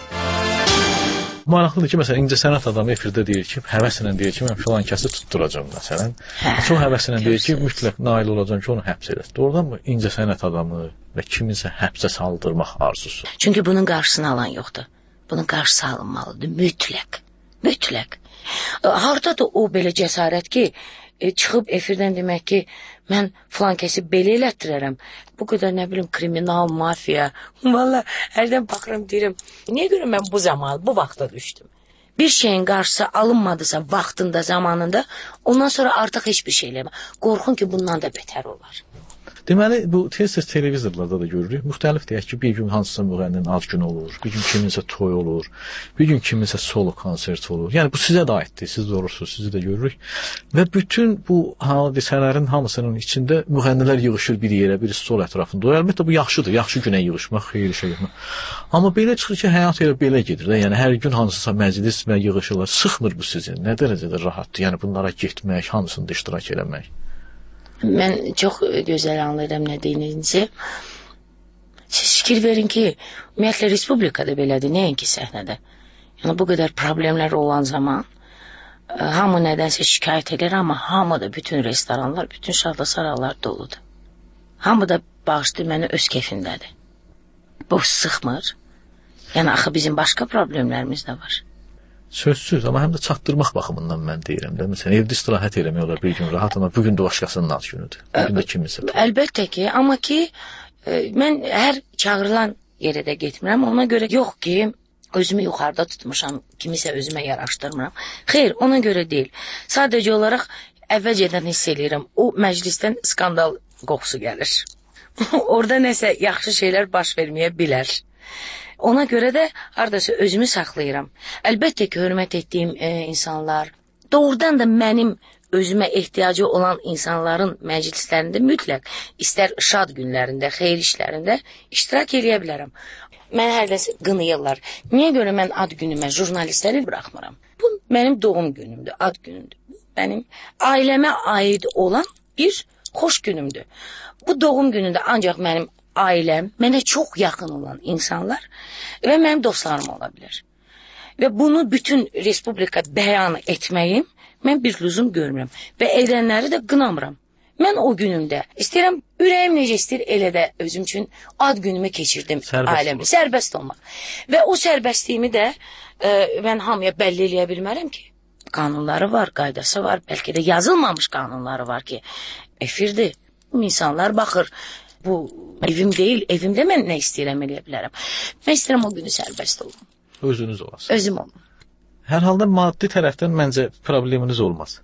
Maraqlıdır ki, məsələn, incə sənət adamı efirdə deyir ki, həvəslə deyir ki, mən filan kəsi tutturacam, məsələn. Çox həvəslə deyir ki, mütləq nail olacam ki, onu həbs edək. Doğrudanmı incə sənət adamı və kiminsə həbsə saldırmaq arzusu? Çünki bunun qarşısını alan yoxdur. Bunun qarşısı alınmalıdır, mütləq. Mütləq. Hardadır o belə cəsarət ki, çıxıb efirdən demək ki, mən filan kəsi belə elətdirərəm. Bu qədər nə bilim kriminal, mafiya. Valla hərdən baxıram deyirəm, niyə görə mən bu zaman, bu vaxta düşdüm? Bir şeyin qarşısı alınmadısa vaxtında, zamanında, ondan sonra artıq heç bir şey eləmə. Qorxun ki, bundan da betər olar. Deməli, bu tez-tez televizorlarda da görürük. Müxtəlif deyək ki, bir gün hansısa müğənninin ad günü olur, bir gün kiminsə toy olur, bir gün kiminsə solo konsert olur. Yəni bu sizə də aiddir, siz doğrusunuz, sizi də görürük. Və bütün bu hadisələrin hamısının içində müğənnilər yığışır bir yerə, bir stol ətrafında. O, əlbəttə bu yaxşıdır, yaxşı günə yığışmaq, xeyir işə yığmaq. Amma belə çıxır ki, həyat elə belə gedir də. Yəni hər gün hansısa məclis və yığışırlar. Sıxmır bu sizi? Nə dərəcədə rahatdır? Yəni bunlara getmək, hamısında iştirak eləmək. Mən çox gözəl anlayıram nə deyininizi. Siz fikir verin ki, ümumiyyətlə respublikada belədir, nəinki səhnədə. Yəni bu qədər problemlər olan zaman hamı nədənsə şikayət edir, amma hamı da bütün restoranlar, bütün şadlı-saraylar doludur. Hamı da bağışlayır məni öz keyfindədir. Bu sıxmır. Yəni axı bizim başqa problemlərimiz də var. Sözsüz, amma həm də çatdırmaq baxımından mən deyirəm də. Məsələn, evdə istirahət eləmək olar bir gün rahat, amma bugün də başqasının ad günüdür. Bugün də kiminsə. Əlbəttə ki, amma ki mən hər çağırılan yerə də getmirəm. Ona görə yox ki, özümü yuxarıda tutmuşam, kimisə özümə yaraşdırmıram. Xeyr, ona görə deyil. Sadəcə olaraq əvvəlcədən hiss eləyirəm, o məclisdən skandal qoxusu gəlir. Orada nəsə yaxşı şeylər baş verməyə bilər. Ona görə də hardasa özümü saxlayıram. Əlbəttə ki, hörmət etdiyim insanlar, doğrudan da mənim özümə ehtiyacı olan insanların məclislərində mütləq, istər şad günlərində, xeyir işlərində iştirak eləyə bilərəm. Mən hərdəsə qınayırlar. Niyə görə mən ad günümə jurnalistləri buraxmıram? Bu mənim doğum günümdür, ad günümdür. Mənim ailəmə aid olan bir xoş günümdür. Bu doğum günündə ancaq mənim ailəm, mənə çox yaxın olan insanlar və mənim dostlarım ola bilər. Və bunu bütün respublika bəyan etməyim, mən bir lüzum görmürəm və edənləri də qınamıram. Mən o günümdə istəyirəm, ürəyim necə istəyir, elə də özüm üçün ad günümü keçirdim ailəmlə. Sərbəst olmaq. Və o sərbəstliyimi də mən hamıya bəlli eləyə bilmərəm ki. Qanunları var, qaydası var, bəlkə də yazılmamış qanunları var ki, efirdir. İnsanlar baxır, bu evim deyil, evimdə mən nə istəyirəm eləyə bilərəm. Mən istəyirəm o günü sərbəst olum. Özünüz olasınız. Özüm olum. Hər halda maddi tərəfdən məncə probleminiz olmaz.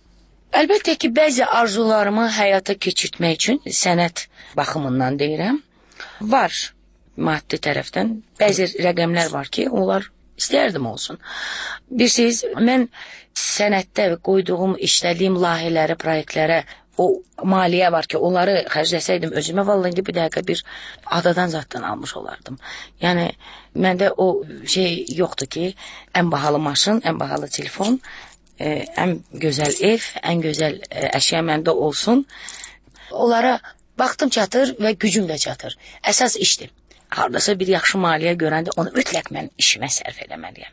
Əlbəttə ki, bəzi arzularımı həyata keçirtmək üçün sənət baxımından deyirəm. Var maddi tərəfdən. Bəzi rəqəmlər var ki, onlar istəyərdim olsun. Bilirsiniz, mən sənətdə qoyduğum, işlədiyim layihələrə, proyektlərə o maliyyə var ki, onları xərcləsəydim özümə, vallahi bir dəqiqə bir adadan zatdan almış olardım. Yəni, məndə o şey yoxdur ki, ən bahalı maşın, ən bahalı telefon, ən gözəl ev, ən gözəl əşya məndə olsun. Onlara vaxtım çatır və gücüm də çatır. Əsas işdir. Hardasa bir yaxşı maliyyə görəndə onu mütləq mən işimə sərf eləməliyəm.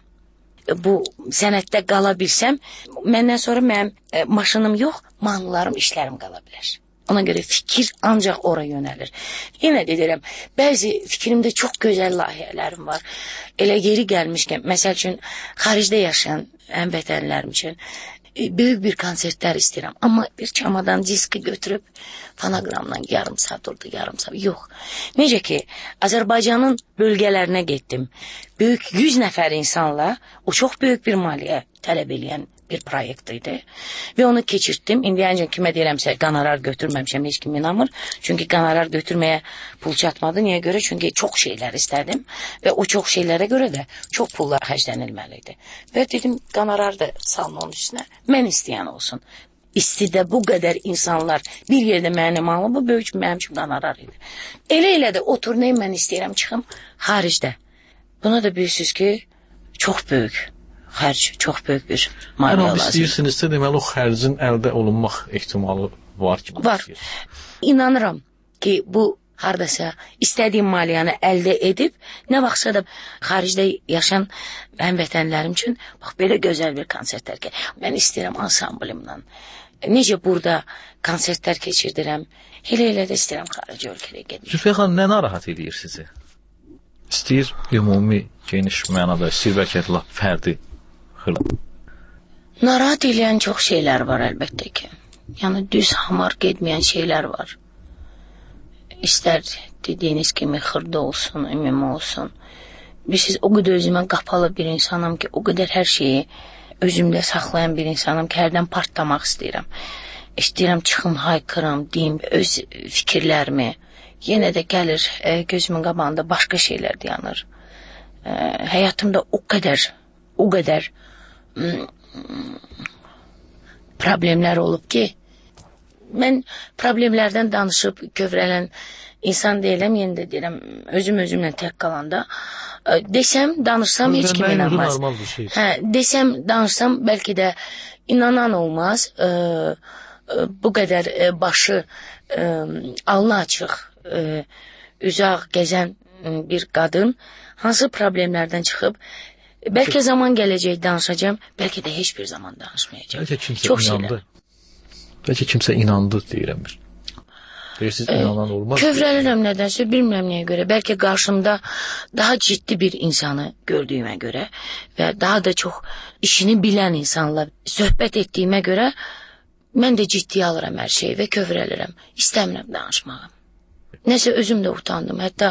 Bu sənətdə qala bilsəm, məndən sonra mənim maşınım yox, mahnılarım, işlərim qala bilər. Ona görə fikir ancaq ora yönəlir. Yenə deyirəm, bəzi fikrimdə çox gözəl layihələrim var. Elə yeri gəlmişkən, məsəl üçün, xaricdə yaşayan həmvətənlərim üçün böyük bir konsertlər istəyirəm. Amma bir çamadan diski götürüb fonogramdan yarım saat orada, yarım saat. Yox. Necə ki, Azərbaycanın bölgələrinə getdim. Böyük 100 nəfər insanla, o çox böyük bir maliyyə tələb eləyən bir proyekt idi. Və onu keçirtdim. İndi ancaq kimə deyirəmsə, qonorar götürməmişəm, heç kim inanmır. Çünki qonorar götürməyə pul çatmadı. Niyə görə? Çünki çox şeylər istədim. Və o çox şeylərə görə də çox pullar xərclənilməli idi. Və dedim, qonorar da salın onun üstünə. Mən istəyən olsun. İstidə bu qədər insanlar bir yerdə mənim alım, bu böyük mənim üçün qonorar idi. Elə də o turneye mən istəyirəm çıxım xaricdə. Buna da bilirsiniz ki, çox böyük xərc, çox böyük bir maliyyə lazım. İstəyirsinizsə, deməli o xərcin əldə olunmaq ehtimalı var ki. Var. İnanıram ki, bu hardasa istədiyim maliyyəni əldə edib, nə vaxtsa da xaricdə yaşayan həmvətənlərim üçün bax belə gözəl bir konsertlər ki, mən istəyirəm ansamblimlə. Necə burada konsertlər keçirdirəm, elə də istəyirəm xarici ölkəyə gedim. Zülfiyə xanım, nə narahat edir sizi? İstəyir ümumi, geniş mənada, istəyir bəlkə lap fərdi. Narahat eləyən çox şeylər var əlbəttə ki. Yəni düz hamar getməyən şeylər var. İstər dediyiniz kimi xırda olsun, ümumi olsun. Siz o qədər özümə qapalı bir insanım ki, o qədər hər şeyi özümdə saxlayan bir insanım ki, hərdən partlamaq istəyirəm. İstəyirəm çıxım, haykıram, deyim öz fikirlərimi. Yenə də gəlir gözümün qabağında başqa şeylər dayanır. Həyatımda o qədər problemlər olub ki, mən problemlərdən danışıb kövrələn insan deyiləm, yenə də deyirəm, özümlə tək qalanda desəm, danışsam heç kim inanmaz. Desəm, danışsam bəlkə də inanan olmaz. Bu qədər başı alnı açıq, üzaq gəzən bir qadın hansı problemlərdən çıxıb, bəlkə zaman gələcək danışacağım, bəlkə də heç bir zaman danışmayacağım. Bəlkə kimsə inandı deyirəm. Deyirsiniz, inanan olmaz. Kövrəlirəm nədənsə, bilmirəm nəyə görə. Bəlkə qarşımda daha ciddi bir insanı gördüyümə görə və daha da çox işini bilən insanla söhbət etdiyimə görə mən də ciddiyə alıram hər şeyi və kövrəlirəm. İstəmirəm danışmağı. Nəsə özüm də utandım. Hətta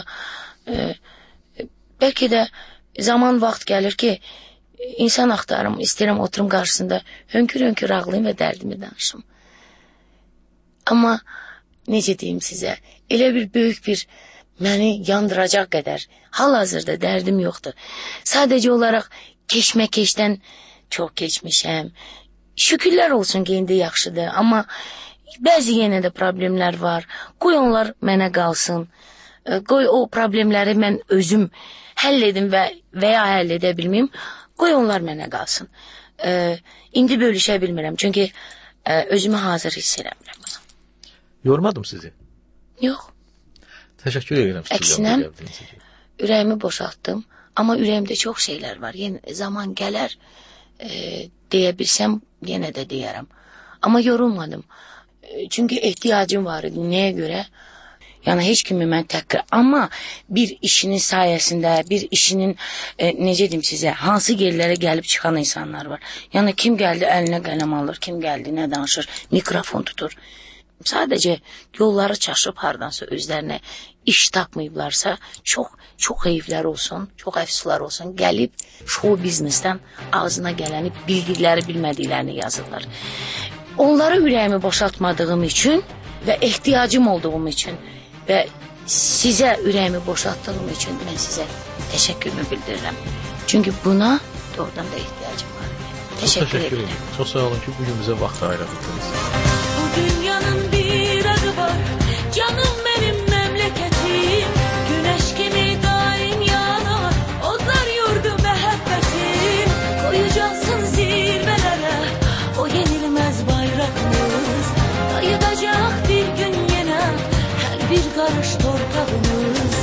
bəlkə də zaman vaxt gəlir ki, insan axtarım, istəyirəm oturum qarşısında hönkür-hönkür ağlayım və dərdimi danışım. Amma necə deyim sizə, elə bir böyük bir məni yandıracaq qədər hal-hazırda dərdim yoxdur. Sadəcə olaraq keşməkeşdən çox keçmişəm. Şükürlər olsun ki, indi yaxşıdır, amma bəzi yenə də problemlər var. Qoy onlar mənə qalsın. Qoy o problemləri mən özüm həll edim və ya həll edə bilməyim. Qoy onlar mənə qalsın. İndi bölüşə bilmirəm, çünki özümü hazır hiss eləmirəm. Yormadım sizi? Yox. Təşəkkür edirəm. Əksinə, ürəyimi boşaltdım, amma ürəyimdə çox şeylər var. Yenə zaman gələr, deyə bilsəm, yenə də deyərəm. Amma yorulmadım. Çünki ehtiyacım var idi. Nəyə görə? Yəni, heç kimi mən təhqir. Amma bir işinin sayəsində, bir işinin, necə deyim sizə, hansı yerlərə gəlib çıxan insanlar var. Yəni, kim gəldi, əlinə qələm alır, kim gəldi, nə danışır, mikrofon tutur. Sadəcə yolları çaşıb hardansa özlərinə iş tapmayıblarsa, çox heyflər olsun, çox əfsuslar olsun, gəlib show biznesdən ağzına gələni bildikləri, bilmədiklərini yazırlar. Onları ürəyimi boşaltmadığım üçün və ehtiyacım olduğum üçün və sizə ürəyimi boşaltdığım üçün mən sizə təşəkkürümü bildirirəm. Çünki buna doğrudan da ehtiyacım var. Təşəkkür edirəm. Çox sağ olun ki, bugün bizə vaxt ayırdınız. Bu dünyanın bir adı var, canım benim memleketim. Güneş gibi daim yanar, onlar yurdu məhəbbətim. Koyacaksın zirvelere o yenilmez bayrakımız. Kayıdacak bir gün yine her bir karış torpağımız.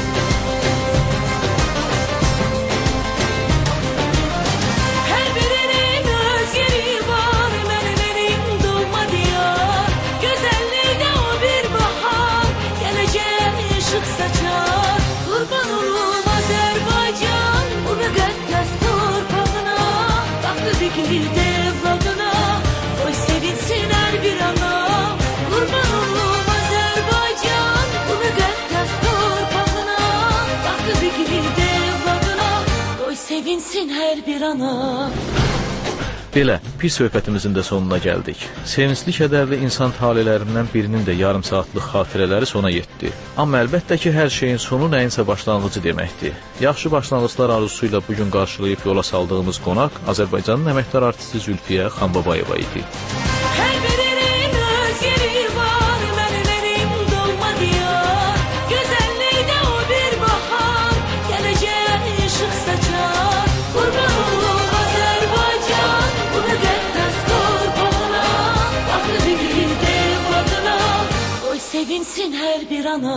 Her birinin öz yeri var, benim doğma diyar. Güzelliği de o bir bahar, geleceğe ışık saçar. Kurban olurum Azerbaycan, bu müqəddəs torpağına. Baktı dikildi evladına, oy sevinsin her bir ana. Kurban olurum Azerbaycan, bu müqəddəs torpağına. Baktı dikildi evladına, oy sevinsin her bir ana. Belə, bir söhbətimizin də sonuna gəldik. Sevincli kədərli insan talelərindən birinin də yarım saatlıq xatirələri sona yetdi. Amma əlbəttə ki, hər şeyin sonu nəyinsə başlanğıcı deməkdir. Yaxşı başlanğıclar arzusuyla bugün qarşılayıb yola saldığımız qonaq Azərbaycanın əməkdar artisti Zülfiyə Xanbabayeva idi. Her birinin öz yeri var, benim doğma diyar. Güzelliği de o bir bahar, geleceğe ışık saçar. Kurban olurum Azerbaycan, bu müqəddəs torpağına. Baktı dikildi evladına, oy sevinsin her bir ana.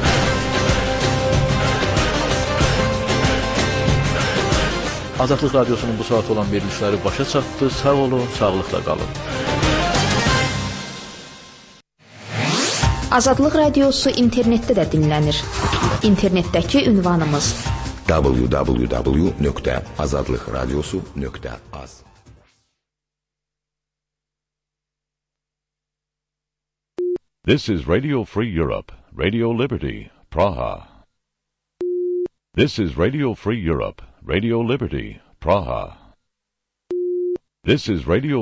Azadlıq Radiosunun bu saat olan verilişləri başa çatdı. Sağ olun, sağlıqla qalın. Azadlıq Radiosu internetdə də dinlənir. İnternetdəki ünvanımız www.azadlıqradiosu.az. This is Radio Free Europe, Radio Liberty, Praha. This is Radio Free Europe, Radio Liberty, Praha. This is Radio